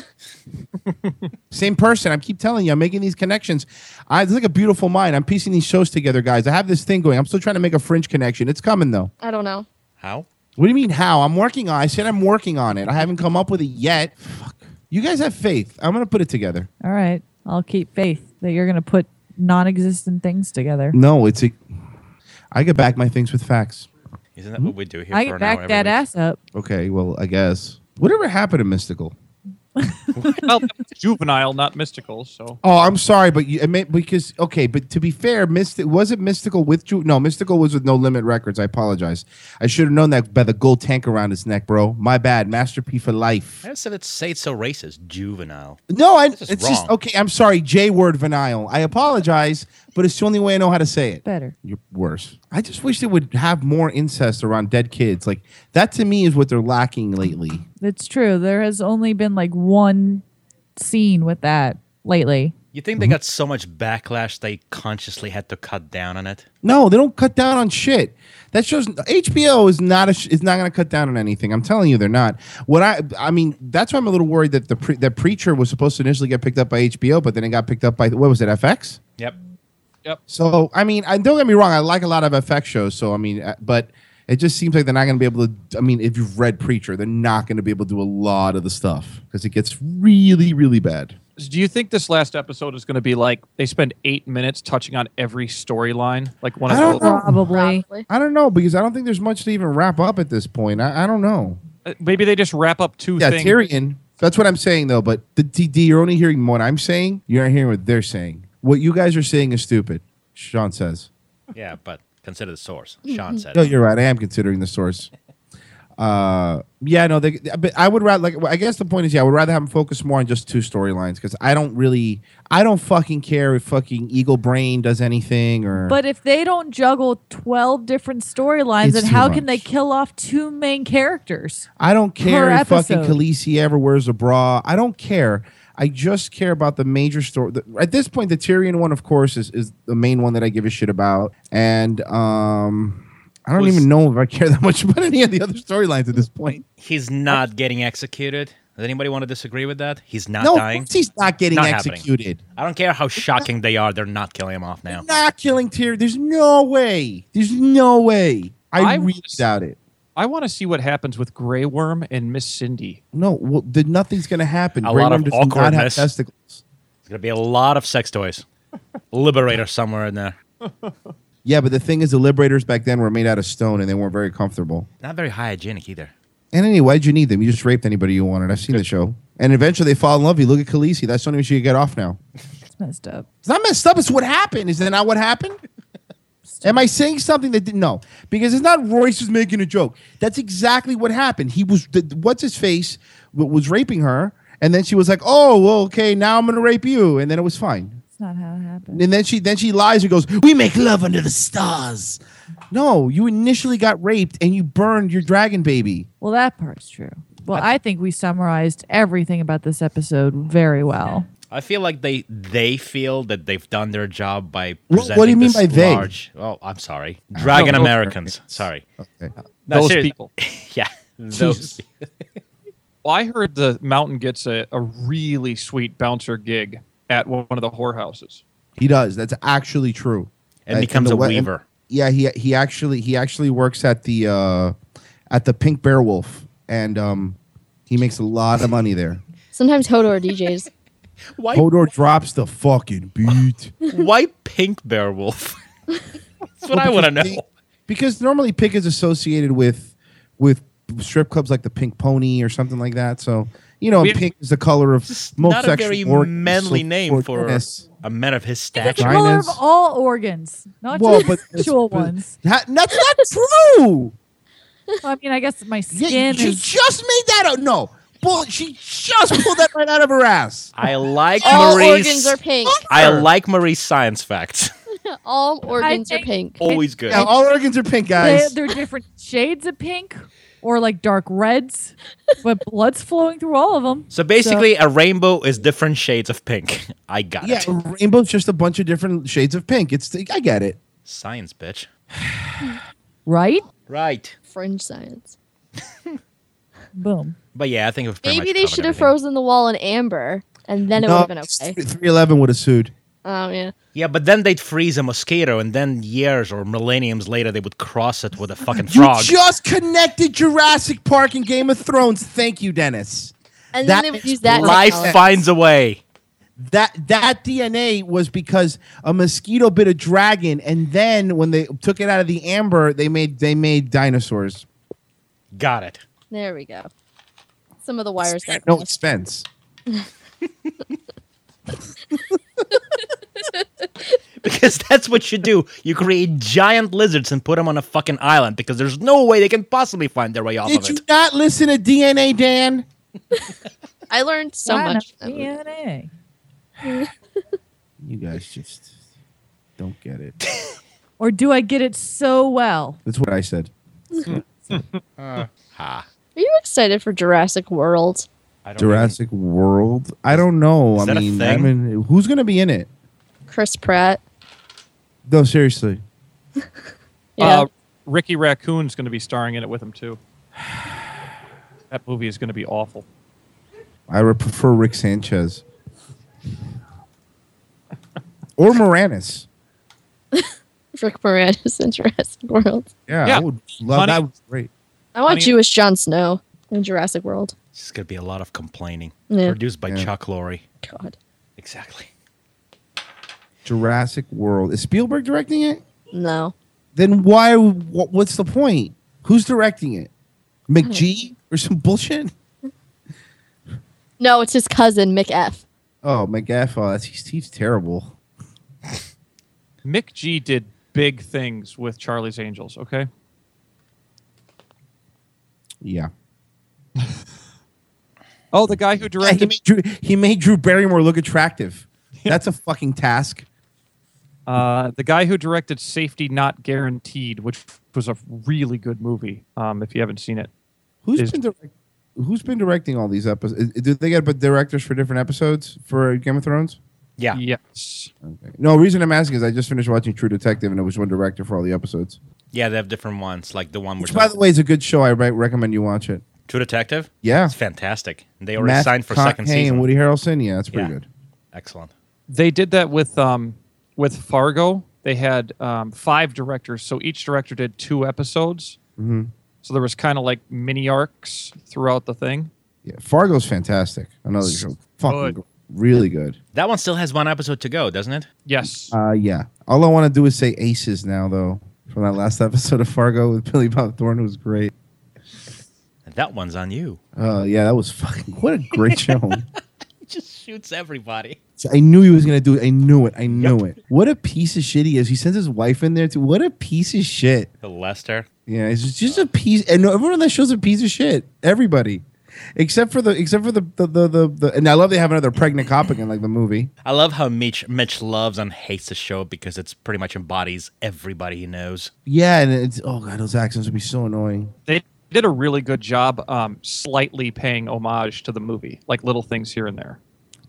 Same person. I keep telling you, I'm making these connections. It's like a beautiful mind. I'm piecing these shows together, guys. I have this thing going. I'm still trying to make a Fringe connection. It's coming, though. I don't know. How? What do you mean, how? I'm working on it. I said I'm working on it. I haven't come up with it yet. Fuck. You guys have faith. I'm going to put it together. All right. I'll keep faith that you're going to put non-existent things together. No, I get back my things with facts. Isn't that what we do here I for get an hour back every that week? ass up. Okay, well, I guess. Whatever happened to Mystical? Well, it's juvenile, not mystical. So. Oh, I'm sorry, but but to be fair, was it Mystical with No, Mystical was with No Limit Records. I apologize. I should have known that by the gold tank around his neck, bro. My bad. Master P for life. I said say it's so racist. Juvenile. No, It's it's wrong. just okay. I'm sorry. J word venile. I apologize, but it's the only way I know how to say it. Better. You're worse. I just wish they would have more incest around dead kids. Like that to me is what they're lacking lately. It's true. There has only been like one scene with that lately. You think they got so much backlash they consciously had to cut down on it? No, they don't cut down on shit. That shows HBO is not going to cut down on anything. I'm telling you, they're not. I mean, that's why I'm a little worried that that Preacher was supposed to initially get picked up by HBO, but then it got picked up by what was it, FX? Yep. So I mean, don't get me wrong. I like a lot of FX shows. So I mean, but it just seems like they're not going to be able to. I mean, if you've read Preacher, they're not going to be able to do a lot of the stuff because it gets really, really bad. Do you think this last episode is going to be like they spend 8 minutes touching on every storyline? Like one of those? Probably. I don't know because I don't think there's much to even wrap up at this point. I don't know. Maybe they just wrap up 2 things. Yeah, Tyrion. That's what I'm saying though. But you're only hearing what I'm saying. You're not hearing what they're saying. What you guys are saying is stupid. Sean says. Yeah, but consider the source. Sean said. No, you're right. I am considering the source. Yeah, no, but I would rather I guess the point is, I would rather have them focus more on just 2 storylines because I don't fucking care if fucking Eagle Brain does anything or. But if they don't juggle 12 different storylines, It's then too how much. can they kill off 2 main characters? I don't care per if fucking episode? Khaleesi ever wears a bra. I don't care. I just care about the major story. At this point, the Tyrion one, of course, is the main one that I give a shit about. And I don't even know if I care that much about any of the other storylines at this point. He's not getting executed. Does anybody want to disagree with that? He's not No, dying. he's not getting happening. executed. I don't care how shocking they are. They're not killing him off now. Not killing Tyrion. There's no way. There's no way. I really doubt it. I want to see what happens with Grey Worm and Miss Cindy. No, well, nothing's going to happen. A Grey lot Worm of does not have awkwardness. testicles. There's going to be a lot of sex toys. Liberator somewhere in there. Yeah, but the thing is, the Liberators back then were made out of stone and they weren't very comfortable. Not very hygienic either. And anyway, why'd you need them? You just raped anybody you wanted. I've seen the show. And eventually they fall in love. You look at Khaleesi. That's the only way she could get off now. It's messed up. It's not messed up. It's what happened. Is that not what happened? Am I saying something that didn't know? Because it's not Royce is making a joke. That's exactly what happened. He was, what's his face, was raping her. And then she was like, oh, well, okay, now I'm going to rape you. And then it was fine. That's not how it happened. And then she lies and goes, we make love under the stars. No, you initially got raped and you burned your dragon baby. Well, that part's true. Well, I think we summarized everything about this episode very well. I feel like they feel that they've done their job by What do presenting you mean this by they? large. Oh, I'm sorry, Dragon No, Americans. Sorry, Okay. No, Those seriously. people. Yeah, those. Jesus. Well, I heard the Mountain gets a really sweet bouncer gig at one of the whorehouses. He does. That's actually true. And becomes the a way- weaver. Yeah, he actually works at the Pink Bear Wolf, and he makes a lot of money there. Sometimes Hodor DJs. Why? Hodor drops the fucking beat. Why Pink Bear Wolf? That's what I want to know. Because normally Pink is associated with strip clubs like the Pink Pony or something like that. So pink is the color of most Not a sexual very organs, manly so name for organs. a man of his It's stature. the color of Vaginas. all organs, not Well, just but sexual ones. That's not true. I mean, I guess my Yeah, skin she is. just made that out. No, she just pulled that right out of her ass. I like All Marie's. organs are pink. I like Marie's science facts. All organs are think- pink. Always good. Yeah, all organs are pink, guys. They're different shades of pink, or like dark reds, but blood's flowing through all of them. So basically, a rainbow is different shades of pink. I got Yeah, it. a rainbow's just a bunch of different shades of pink. I get it. Science, bitch. Right? Right. Fringe science. Boom. But yeah, I think we've pretty Maybe much they covered should have everything. frozen the wall in amber, and then it would have been okay. 311 would have sued. Oh yeah. Yeah, but then they'd freeze a mosquito, and then years or millenniums later, they would cross it with a fucking You frog. just connected Jurassic Park and Game of Thrones. Thank you, Dennis. And That then they would makes use that. Life technology. finds a way. That DNA was because a mosquito bit a dragon, and then when they took it out of the amber, they made dinosaurs. Got it. There we go. Some of the wires got No crossed. expense. Because that's what you do. You create giant lizards and put them on a fucking island because there's no way they can possibly find their way off Did of you it. not listen to DNA, Dan? I learned so Why much. not DNA. You guys just don't get it. Or do I get it so well? That's what I said. Ha. Are you excited for Jurassic World? I don't Jurassic World. I don't know. Is that a thing? Who's gonna be in it? Chris Pratt. No, seriously. Yeah. Ricky Raccoon's going to be starring in it with him too. That movie is going to be awful. I would prefer Rick Sanchez or Moranis. Rick Moranis in Jurassic World. Yeah, Yeah. I would love Honey- that. Was great. I want Honey- Jewish Jon Snow in Jurassic World. This is going to be a lot of complaining. Yeah. Produced by Yeah. Chuck Lorre. God. Exactly. Jurassic World. Is Spielberg directing it? No. Then why? What's the point? Who's directing it? McG or some bullshit? No, it's his cousin, Mick F. Oh, McGaff. Oh, he's terrible. Mick G did big things with Charlie's Angels. Okay. Yeah. Oh, the guy who Yeah, directed he made Drew Barrymore look attractive. That's a fucking task. the guy who directed Safety Not Guaranteed, which was a really good movie. If you haven't seen it, Who's been directing all these episodes? Do they get directors for different episodes for Game of Thrones? Yeah. yes. Okay. No, reason I'm asking is I just finished watching True Detective and it was one director for all the episodes. Yeah, they have different ones, like the one Which, we're by the way, is a good show. I recommend you watch it. True Detective? Yeah. It's fantastic. They already Matthew signed for second McConaughey season. and Woody Harrelson. Yeah, it's pretty Yeah. good. Excellent. They did that with Fargo. They had 5 directors, so each director did 2 episodes. Mm-hmm. So there was kind of like mini arcs throughout the thing. Yeah, Fargo's fantastic. Another show. Fucking Good. really good. That one still has one episode to go, doesn't it? Yes. Yeah. All I want to do is say Aces now, though, from that last episode of Fargo with Billy Bob Thornton. It was great. That one's on you. Yeah, that was fucking. What a great show. He just shoots everybody. I knew he was going to do it. I knew it. I knew it. What a piece of shit he is. He sends his wife in there, too. What a piece of shit. The Lester. Yeah, it's just a piece. And everyone on that show's a piece of shit. Everybody. Except for the and I love they have another pregnant cop again, like the movie. I love how Mitch loves and hates the show because it's pretty much embodies everybody he knows. Yeah, and it's oh god, those accents would be so annoying. They did a really good job slightly paying homage to the movie, like little things here and there.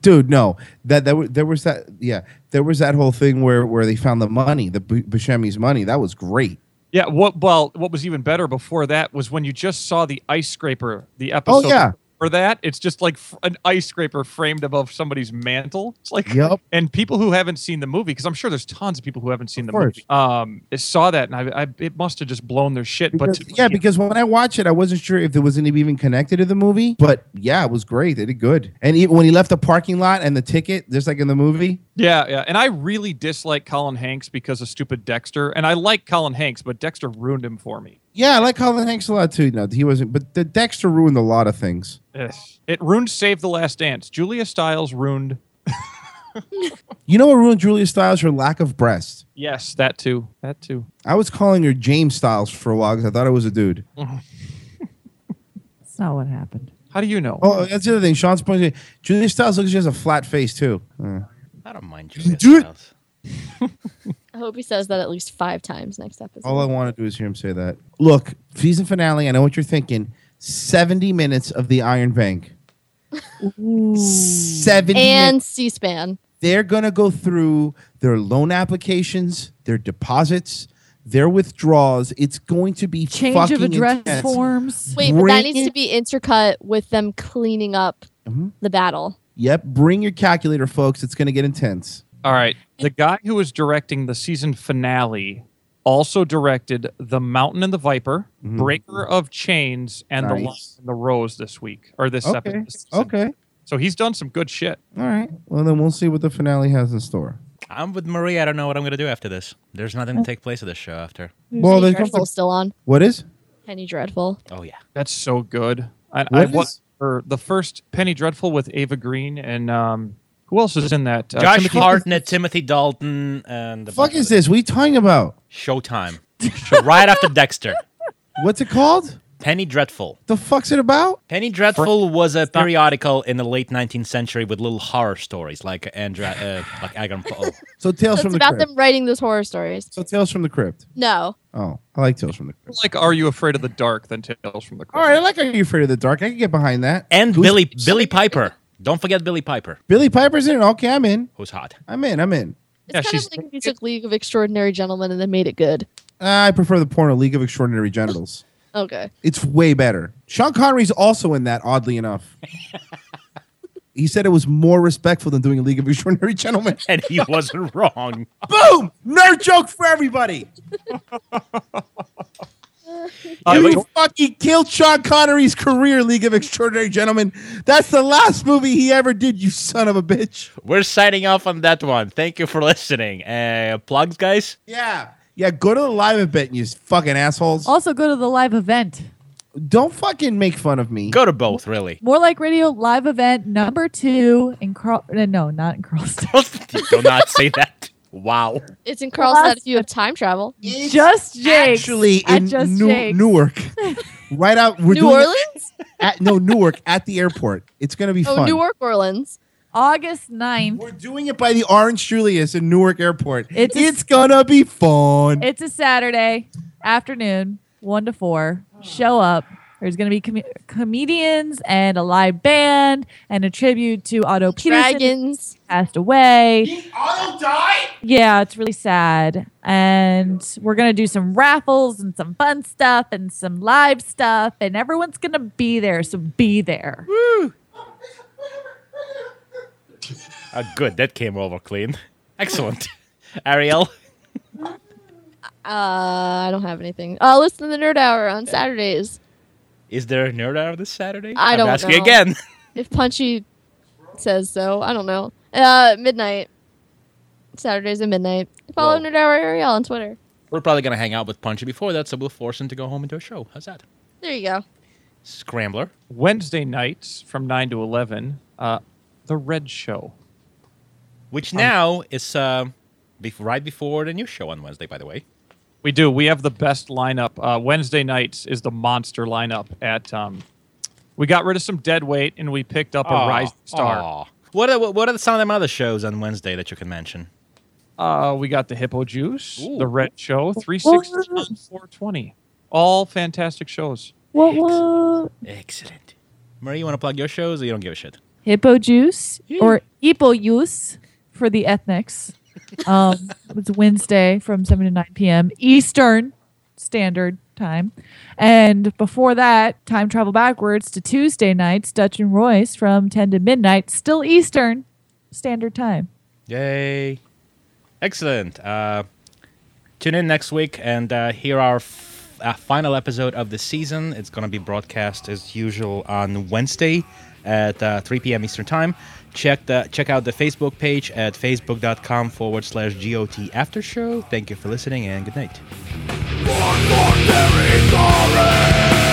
Dude, no. There was that whole thing where they found the money, the Buscemi's money. That was great. Yeah. What was even better before that was when you just saw the ice scraper. The episode. Oh yeah. For that, it's just like an ice scraper framed above somebody's mantle. It's like, yep. And people who haven't seen the movie, because I'm sure there's tons of people who haven't seen the course. movie, saw that, and it must have just blown their shit. Because when I watched it, I wasn't sure if there was any even connected to the movie. But yeah, it was great. They did good. And even when he left the parking lot and the ticket, just like in the movie. Yeah. And I really dislike Colin Hanks because of stupid Dexter. And I like Colin Hanks, but Dexter ruined him for me. Yeah, I like Colin Hanks a lot too. No, he wasn't. But the Dexter ruined a lot of things. Yes. It ruined Save the Last Dance. Julia Stiles ruined. You know what ruined Julia Stiles? Her lack of breast. Yes, that too. I was calling her James Stiles for a while because I thought it was a dude. That's not what happened. How do you know? Oh, that's the other thing. Sean's pointing. Julia Stiles looks like she has a flat face too. I don't mind Julia Stiles. I hope he says that at least 5 times next episode. All I want to do is hear him say that. Look, season finale. I know what you're thinking. 70 minutes of the Iron Bank. 70 and minutes. C-SPAN. They're gonna go through their loan applications, their deposits, their withdrawals. It's going to be Change fucking of address intense. forms. Wait, but that Bring needs to be intercut with them cleaning up the battle. Yep, bring your calculator, folks. It's gonna get intense. All right. The guy who was directing the season finale also directed The Mountain and the Viper, Breaker of Chains, and The Lion and the Rose this week. Or this episode. Okay. So he's done some good shit. All right. Well, then we'll see what the finale has in store. I'm with Marie. I don't know what I'm going to do after this. There's nothing to take place of this show after. Well, Penny Dreadful still on. What is? Penny Dreadful. Oh, yeah. That's so good. I What watched is? the first Penny Dreadful with Ava Green and who else is in that? Josh Timothy- Hartnett, Timothy Dalton, and The fuck is this? What are you talking about? Showtime. Right after Dexter. What's it called? Penny Dreadful. The fuck's it about? Penny Dreadful was a periodical in the late 19th century with little horror stories like Edgar Poe. So Tales So from it's the about Crypt. them writing those horror stories. So Tales from the Crypt. No. Oh, I like Tales from the Crypt. Like Are You Afraid of the Dark than Tales from the Crypt. All right, I like Are You Afraid of the Dark? I can get behind that. And Who's- Billy Piper. Don't forget Billy Piper, Billy Piper's in it. Okay, I'm in. who's hot. I'm in. It's kind of like if you took League of Extraordinary Gentlemen and then made it good. I prefer the porno League of Extraordinary Genitals. Okay. It's way better. Sean Connery's also in that, oddly enough. He said it was more respectful than doing a League of Extraordinary Gentlemen. And he wasn't wrong. Boom! Nerd joke for everybody. You fucking killed Sean Connery's career, League of Extraordinary Gentlemen. That's the last movie he ever did, you son of a bitch. We're signing off on that one. Thank you for listening. Plugs, guys? Yeah. Yeah, go to the live event, you fucking assholes. Also, go to the live event. Don't fucking make fun of me. Go to both, really. More Like Radio live event number 2 in no, not in Carlsbad. Do not say that. Wow. It's in Carlsbad if you have time travel. Just Jake. Actually, At in Just Jake's. Newark. Right out. We're New doing it Orleans? Newark at the airport. It's going to be Oh, fun. Newark, Orleans. August 9th. We're doing it by the Orange Julius in Newark Airport. It's going to be fun. It's a Saturday afternoon, 1 to 4. Show up. There's going to be comedians and a live band and a tribute to Otto Peterson. Dragons. Passed away. Otto died? Yeah, it's really sad. And we're going to do some raffles and some fun stuff and some live stuff. And everyone's going to be there. So be there. Woo! Good. That came over clean. Excellent. Ariel? I don't have anything. Listen to the Nerd Hour on Saturdays. Is there a Nerd Hour this Saturday? I don't I'm asking know. again. If Punchy says so, I don't know. Midnight. Saturdays at midnight. Follow Nerd Hour Ariel on Twitter. We're probably going to hang out with Punchy before that, so we'll force him to go home into a show. How's that? There you go. Scrambler. Wednesday nights from 9 to 11, The Red Show. Which now is right before the new show on Wednesday, by the way. We do. We have the best lineup. Wednesday nights is the monster lineup at... we got rid of some dead weight, and we picked up a rising star. Aw. What are some of them other shows on Wednesday that you can mention? We got the Hippo Juice, The Red Show, 360, 420. All fantastic shows. What? Excellent. Marie, you want to plug your shows or you don't give a shit? Hippo Juice or Hippo Juice for the ethnics. It's Wednesday from 7 to 9 p.m. Eastern Standard Time. And before that, time travel backwards to Tuesday nights, Dutch and Royce from 10 to midnight, still Eastern Standard Time. Yay. Excellent. Tune in next week and hear our final episode of the season. It's going to be broadcast as usual on Wednesday at 3 p.m. Eastern Time. Check out the Facebook page at facebook.com/GOT After Show. Thank you for listening and good night.